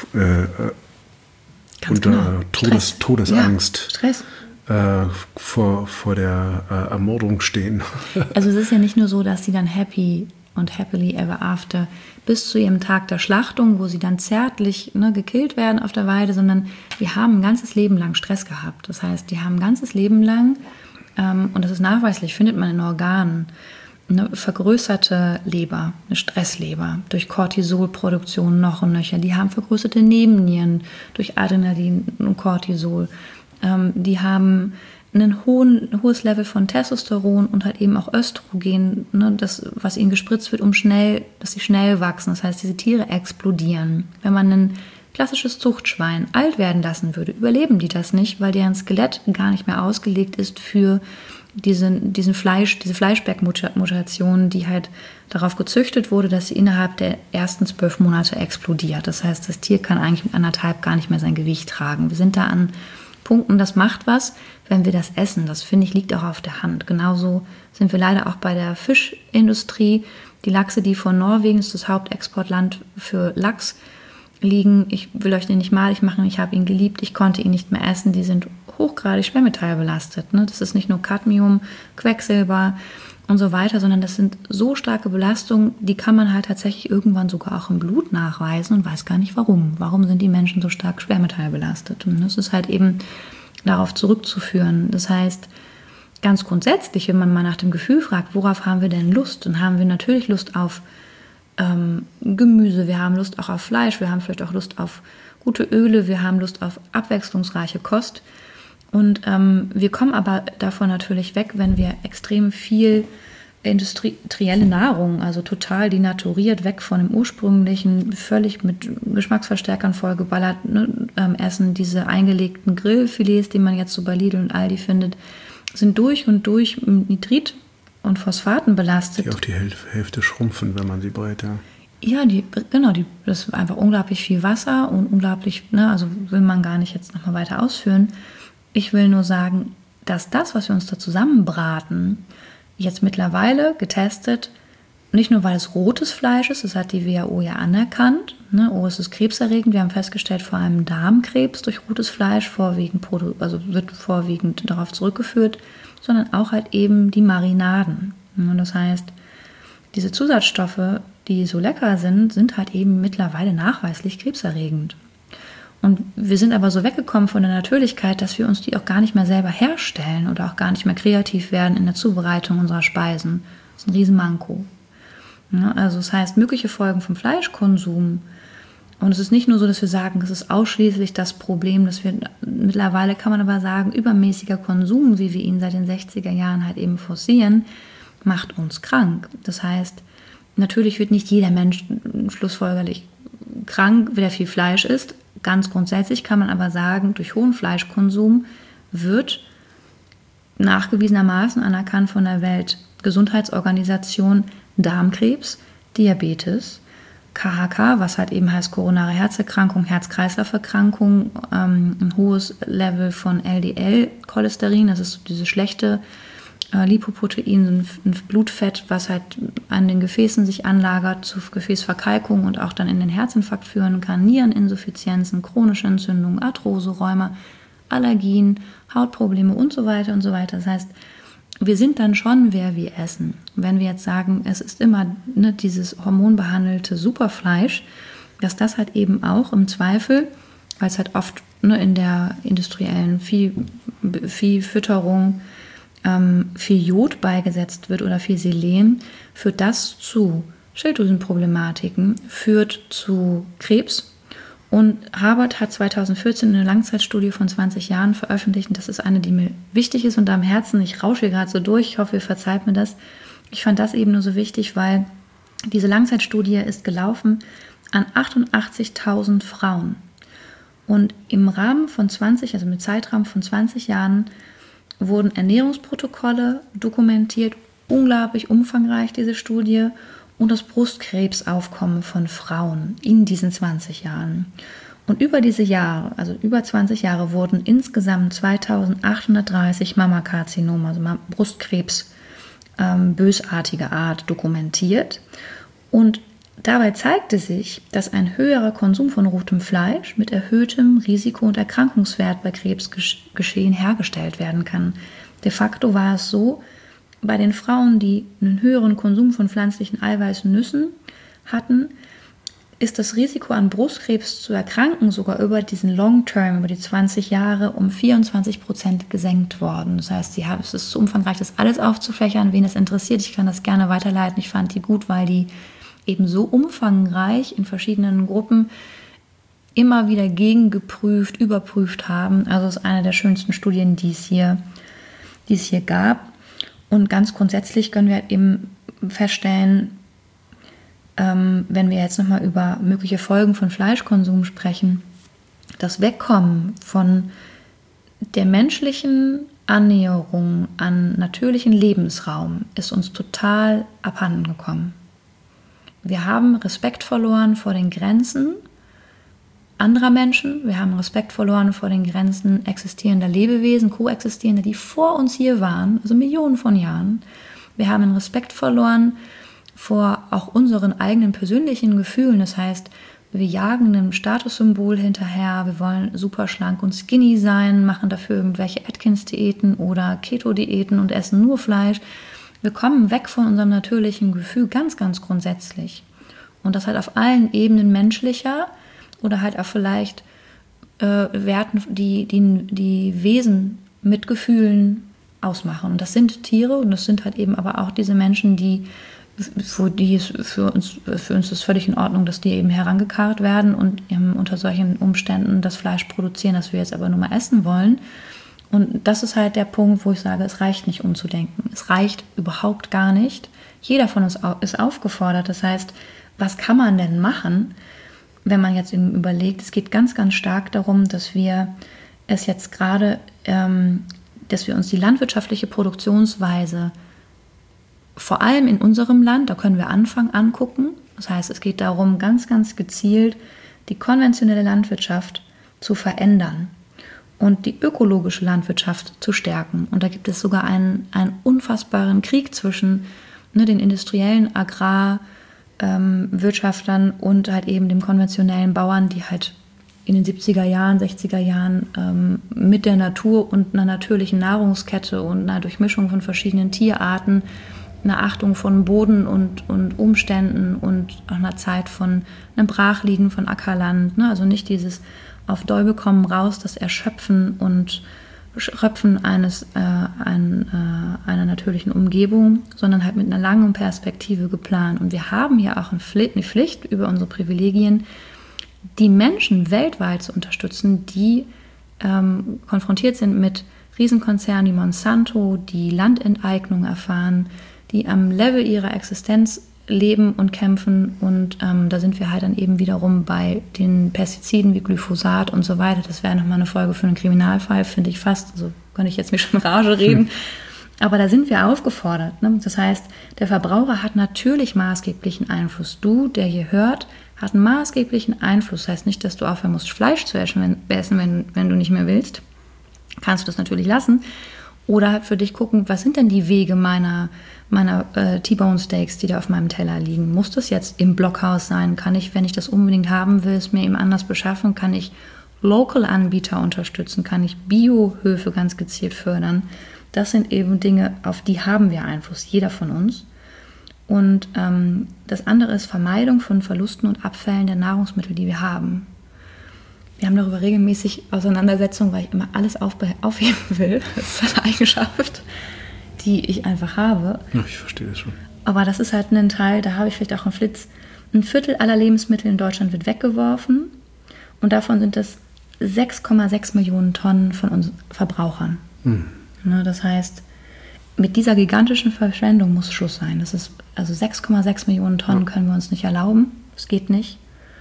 unter genau. Todesangst Stress. Vor der Ermordung stehen. Also es ist ja nicht nur so, dass sie dann happily ever after bis zu ihrem Tag der Schlachtung, wo sie dann zärtlich gekillt werden auf der Weide, sondern die haben ein ganzes Leben lang Stress gehabt. Das heißt, die haben ein ganzes Leben lang, und das ist nachweislich, findet man in Organen, eine vergrößerte Leber, eine Stressleber, durch Cortisolproduktion noch und nöcher. Die haben vergrößerte Nebennieren durch Adrenalin und Cortisol. Die haben ein hohes Level von Testosteron und halt eben auch Östrogen, das, was ihnen gespritzt wird, dass sie schnell wachsen. Das heißt, diese Tiere explodieren. Wenn man ein klassisches Zuchtschwein alt werden lassen würde, überleben die das nicht, weil deren Skelett gar nicht mehr ausgelegt ist für diese Fleischbergmutation, die halt darauf gezüchtet wurde, dass sie innerhalb der ersten 12 Monate explodiert. Das heißt, das Tier kann eigentlich mit 1,5 gar nicht mehr sein Gewicht tragen. Wir sind da an Punkten, das macht was, wenn wir das essen. Das, finde ich, liegt auch auf der Hand. Genauso sind wir leider auch bei der Fischindustrie. Die Lachse, die von Norwegen, ist das Hauptexportland für Lachs, liegen, ich will euch den nicht malig machen, ich habe ihn geliebt, ich konnte ihn nicht mehr essen, die sind hochgradig schwermetallbelastet. Ne? Das ist nicht nur Cadmium, Quecksilber und so weiter, sondern das sind so starke Belastungen, die kann man halt tatsächlich irgendwann sogar auch im Blut nachweisen und weiß gar nicht warum. Warum sind die Menschen so stark schwermetallbelastet? Und das ist halt eben darauf zurückzuführen. Das heißt, ganz grundsätzlich, wenn man mal nach dem Gefühl fragt, worauf haben wir denn Lust? Dann haben wir natürlich Lust auf Gemüse, wir haben Lust auch auf Fleisch, wir haben vielleicht auch Lust auf gute Öle, wir haben Lust auf abwechslungsreiche Kost. Und wir kommen aber davon natürlich weg, wenn wir extrem viel industrielle Nahrung, also total denaturiert, weg von dem ursprünglichen, völlig mit Geschmacksverstärkern vollgeballert, essen. Diese eingelegten Grillfilets, die man jetzt so bei Lidl und Aldi findet, sind durch und durch mit Nitrit und Phosphaten belastet. Die auf die Hälfte schrumpfen, wenn man sie brät, ja. Ja, das ist einfach unglaublich viel Wasser und unglaublich, also will man gar nicht jetzt nochmal weiter ausführen. Ich will nur sagen, dass das, was wir uns da zusammenbraten, jetzt mittlerweile getestet, nicht nur weil es rotes Fleisch ist, das hat die WHO ja anerkannt, es ist krebserregend, wir haben festgestellt, vor allem Darmkrebs durch rotes Fleisch wird vorwiegend darauf zurückgeführt, sondern auch halt eben die Marinaden. Und das heißt, diese Zusatzstoffe, die so lecker sind halt eben mittlerweile nachweislich krebserregend. Und wir sind aber so weggekommen von der Natürlichkeit, dass wir uns die auch gar nicht mehr selber herstellen oder auch gar nicht mehr kreativ werden in der Zubereitung unserer Speisen. Das ist ein Riesenmanko. Ja, also das heißt, mögliche Folgen vom Fleischkonsum. Und es ist nicht nur so, dass wir sagen, es ist ausschließlich das Problem, dass wir mittlerweile, kann man aber sagen, übermäßiger Konsum, wie wir ihn seit den 60er Jahren halt eben forcieren, macht uns krank. Das heißt, natürlich wird nicht jeder Mensch schlussfolgerlich krank, wer viel Fleisch isst. Ganz grundsätzlich kann man aber sagen, durch hohen Fleischkonsum wird nachgewiesenermaßen anerkannt von der Weltgesundheitsorganisation Darmkrebs, Diabetes, KHK, was halt eben heißt koronare Herzerkrankung, Herz-Kreislauf-Erkrankung, ein hohes Level von LDL-Cholesterin, das ist diese schlechte Lipoprotein, ein Blutfett, was halt an den Gefäßen sich anlagert, zu Gefäßverkalkung und auch dann in den Herzinfarkt führen kann, Niereninsuffizienzen, chronische Entzündungen, Arthrose, Rheuma, Allergien, Hautprobleme und so weiter und so weiter. Das heißt, wir sind dann schon, wer wir essen. Wenn wir jetzt sagen, es ist immer dieses hormonbehandelte Superfleisch, dass das halt eben auch im Zweifel, weil es halt oft in der industriellen Viehfütterung viel Jod beigesetzt wird oder viel Selen, führt das zu Schilddrüsenproblematiken, führt zu Krebs. Und Harvard hat 2014 eine Langzeitstudie von 20 Jahren veröffentlicht. Und das ist eine, die mir wichtig ist und am Herzen. Ich rausche hier gerade so durch. Ich hoffe, ihr verzeiht mir das. Ich fand das eben nur so wichtig, weil diese Langzeitstudie ist gelaufen an 88.000 Frauen. Und im Rahmen von mit Zeitraum von 20 Jahren, wurden Ernährungsprotokolle dokumentiert, unglaublich umfangreich diese Studie, und das Brustkrebsaufkommen von Frauen in diesen 20 Jahren. Und über diese Jahre, also über 20 Jahre, wurden insgesamt 2830 Mammakarzinome, also Brustkrebs bösartiger Art, dokumentiert. Und dabei zeigte sich, dass ein höherer Konsum von rotem Fleisch mit erhöhtem Risiko- und Erkrankungswert bei Krebsgeschehen hergestellt werden kann. De facto war es so, bei den Frauen, die einen höheren Konsum von pflanzlichen Eiweißnüssen hatten, ist das Risiko an Brustkrebs zu erkranken sogar über diesen Long-Term, über die 20 Jahre, um 24% gesenkt worden. Das heißt, es ist zu umfangreich, das alles aufzufächern. Wen es interessiert, ich kann das gerne weiterleiten. Ich fand die gut, weil die eben so umfangreich in verschiedenen Gruppen immer wieder gegengeprüft, überprüft haben. Also es ist eine der schönsten Studien, die es hier gab. Und ganz grundsätzlich können wir eben feststellen, wenn wir jetzt nochmal über mögliche Folgen von Fleischkonsum sprechen, das Wegkommen von der menschlichen Annäherung an natürlichen Lebensraum ist uns total abhanden gekommen. Wir haben Respekt verloren vor den Grenzen anderer Menschen. Wir haben Respekt verloren vor den Grenzen existierender Lebewesen, koexistierender, die vor uns hier waren, also Millionen von Jahren. Wir haben den Respekt verloren vor auch unseren eigenen persönlichen Gefühlen. Das heißt, wir jagen einem Statussymbol hinterher, wir wollen super schlank und skinny sein, machen dafür irgendwelche Atkins-Diäten oder Keto-Diäten und essen nur Fleisch. Wir kommen weg von unserem natürlichen Gefühl ganz, ganz grundsätzlich. Und das halt auf allen Ebenen menschlicher oder halt auch vielleicht Werten, die Wesen mit Gefühlen ausmachen. Und das sind Tiere und das sind halt eben aber auch diese Menschen, für uns ist völlig in Ordnung, dass die eben herangekarrt werden und unter solchen Umständen das Fleisch produzieren, das wir jetzt aber nur mal essen wollen. Und das ist halt der Punkt, wo ich sage, es reicht nicht umzudenken. Es reicht überhaupt gar nicht. Jeder von uns ist aufgefordert. Das heißt, was kann man denn machen, wenn man jetzt eben überlegt, es geht ganz, ganz stark darum, dass wir es jetzt gerade, dass wir uns die landwirtschaftliche Produktionsweise vor allem in unserem Land, da können wir angucken. Das heißt, es geht darum, ganz, ganz gezielt die konventionelle Landwirtschaft zu verändern und die ökologische Landwirtschaft zu stärken. Und da gibt es sogar einen unfassbaren Krieg zwischen den industriellen Agrarwirtschaftlern und halt eben dem konventionellen Bauern, die halt in den 70er Jahren, 60er Jahren mit der Natur und einer natürlichen Nahrungskette und einer Durchmischung von verschiedenen Tierarten, einer Achtung von Boden und Umständen und auch einer Zeit von einem Brachliegen von Ackerland. Ne? Also nicht dieses auf Däube kommen raus, das Erschöpfen und Schröpfen einer natürlichen Umgebung, sondern halt mit einer langen Perspektive geplant. Und wir haben hier auch eine Pflicht über unsere Privilegien, die Menschen weltweit zu unterstützen, die konfrontiert sind mit Riesenkonzernen wie Monsanto, die Landenteignung erfahren, die am Level ihrer Existenz leben und kämpfen. Und da sind wir halt dann eben wiederum bei den Pestiziden wie Glyphosat und so weiter. Das wäre nochmal eine Folge für einen Kriminalfall, finde ich fast. Also könnte ich jetzt mich schon in Rage reden. Aber da sind wir aufgefordert. Ne? Das heißt, der Verbraucher hat natürlich maßgeblichen Einfluss. Du, der hier hört, hat einen maßgeblichen Einfluss. Das heißt nicht, dass du aufhören musst, Fleisch zu essen, wenn du nicht mehr willst. Kannst du das natürlich lassen. Oder halt für dich gucken, was sind denn die Wege meiner T-Bone Steaks, die da auf meinem Teller liegen? Muss das jetzt im Blockhaus sein? Kann ich, wenn ich das unbedingt haben will, es mir eben anders beschaffen? Kann ich Local-Anbieter unterstützen? Kann ich Biohöfe ganz gezielt fördern? Das sind eben Dinge, auf die haben wir Einfluss, jeder von uns. Und das andere ist Vermeidung von Verlusten und Abfällen der Nahrungsmittel, die wir haben. Wir haben darüber regelmäßig Auseinandersetzungen, weil ich immer alles aufheben will. Das ist eine Eigenschaft, die ich einfach habe. Ja, ich verstehe das schon. Aber das ist halt ein Teil, da habe ich vielleicht auch einen Flitz. 1/4 aller Lebensmittel in Deutschland wird weggeworfen und davon sind das 6,6 Millionen Tonnen von uns Verbrauchern. Ne, das heißt, mit dieser gigantischen Verschwendung muss Schluss sein. Das ist, also 6,6 Millionen Tonnen können wir uns nicht erlauben. Das geht nicht.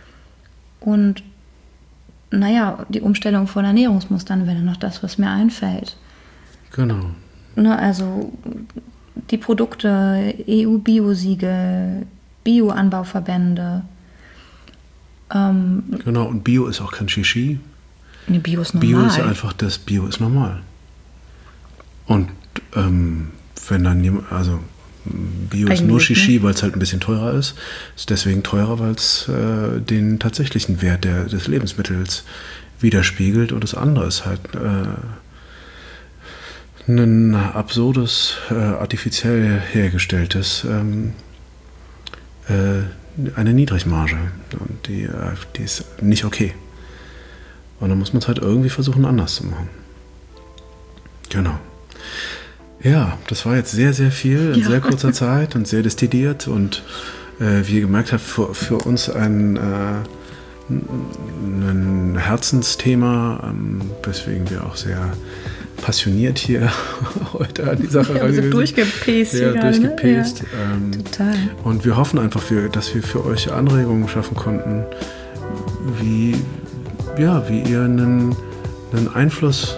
Und naja, die Umstellung von Ernährungsmustern wäre noch das, was mir einfällt. Genau. Ne, also die Produkte, EU-Biosiegel, Bio-Anbauverbände. Genau, und Bio ist auch kein Shishi. Ne, Bio ist normal. Bio ist einfach das, Bio ist normal. Und wenn dann jemand, also Bio ist nur Shishi, weil es halt ein bisschen teurer ist. Ist deswegen teurer, weil es den tatsächlichen Wert des Lebensmittels widerspiegelt. Und das andere ist halt ein absurdes, artifiziell hergestelltes, eine Niedrigmarge. Und die ist nicht okay. Und dann muss man es halt irgendwie versuchen, anders zu machen. Genau. Ja, das war jetzt sehr, sehr viel in sehr kurzer Zeit und sehr destilliert und wie ihr gemerkt habt, für uns ein Herzensthema, weswegen wir auch sehr passioniert hier heute an die Sache rangehen. So durchgepäst. Sehr durchgepäst. Ja, total. Und wir hoffen einfach, dass wir für euch Anregungen schaffen konnten, wie ihr einen Einfluss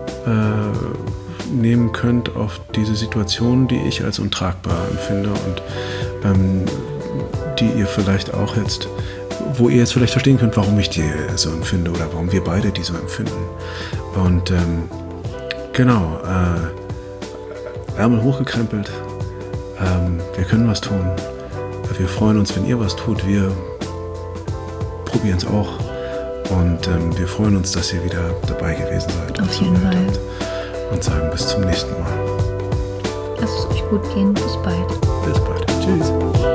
nehmen könnt auf diese Situation, die ich als untragbar empfinde und die ihr vielleicht auch jetzt, wo ihr jetzt vielleicht verstehen könnt, warum ich die so empfinde oder warum wir beide die so empfinden. Und genau, Ärmel hochgekrempelt, wir können was tun. Wir freuen uns, wenn ihr was tut. Wir probieren es auch. Und wir freuen uns, dass ihr wieder dabei gewesen seid. Auf jeden Fall. Und sagen bis zum nächsten Mal. Lasst es euch gut gehen. Bis bald. Bis bald. Tschüss.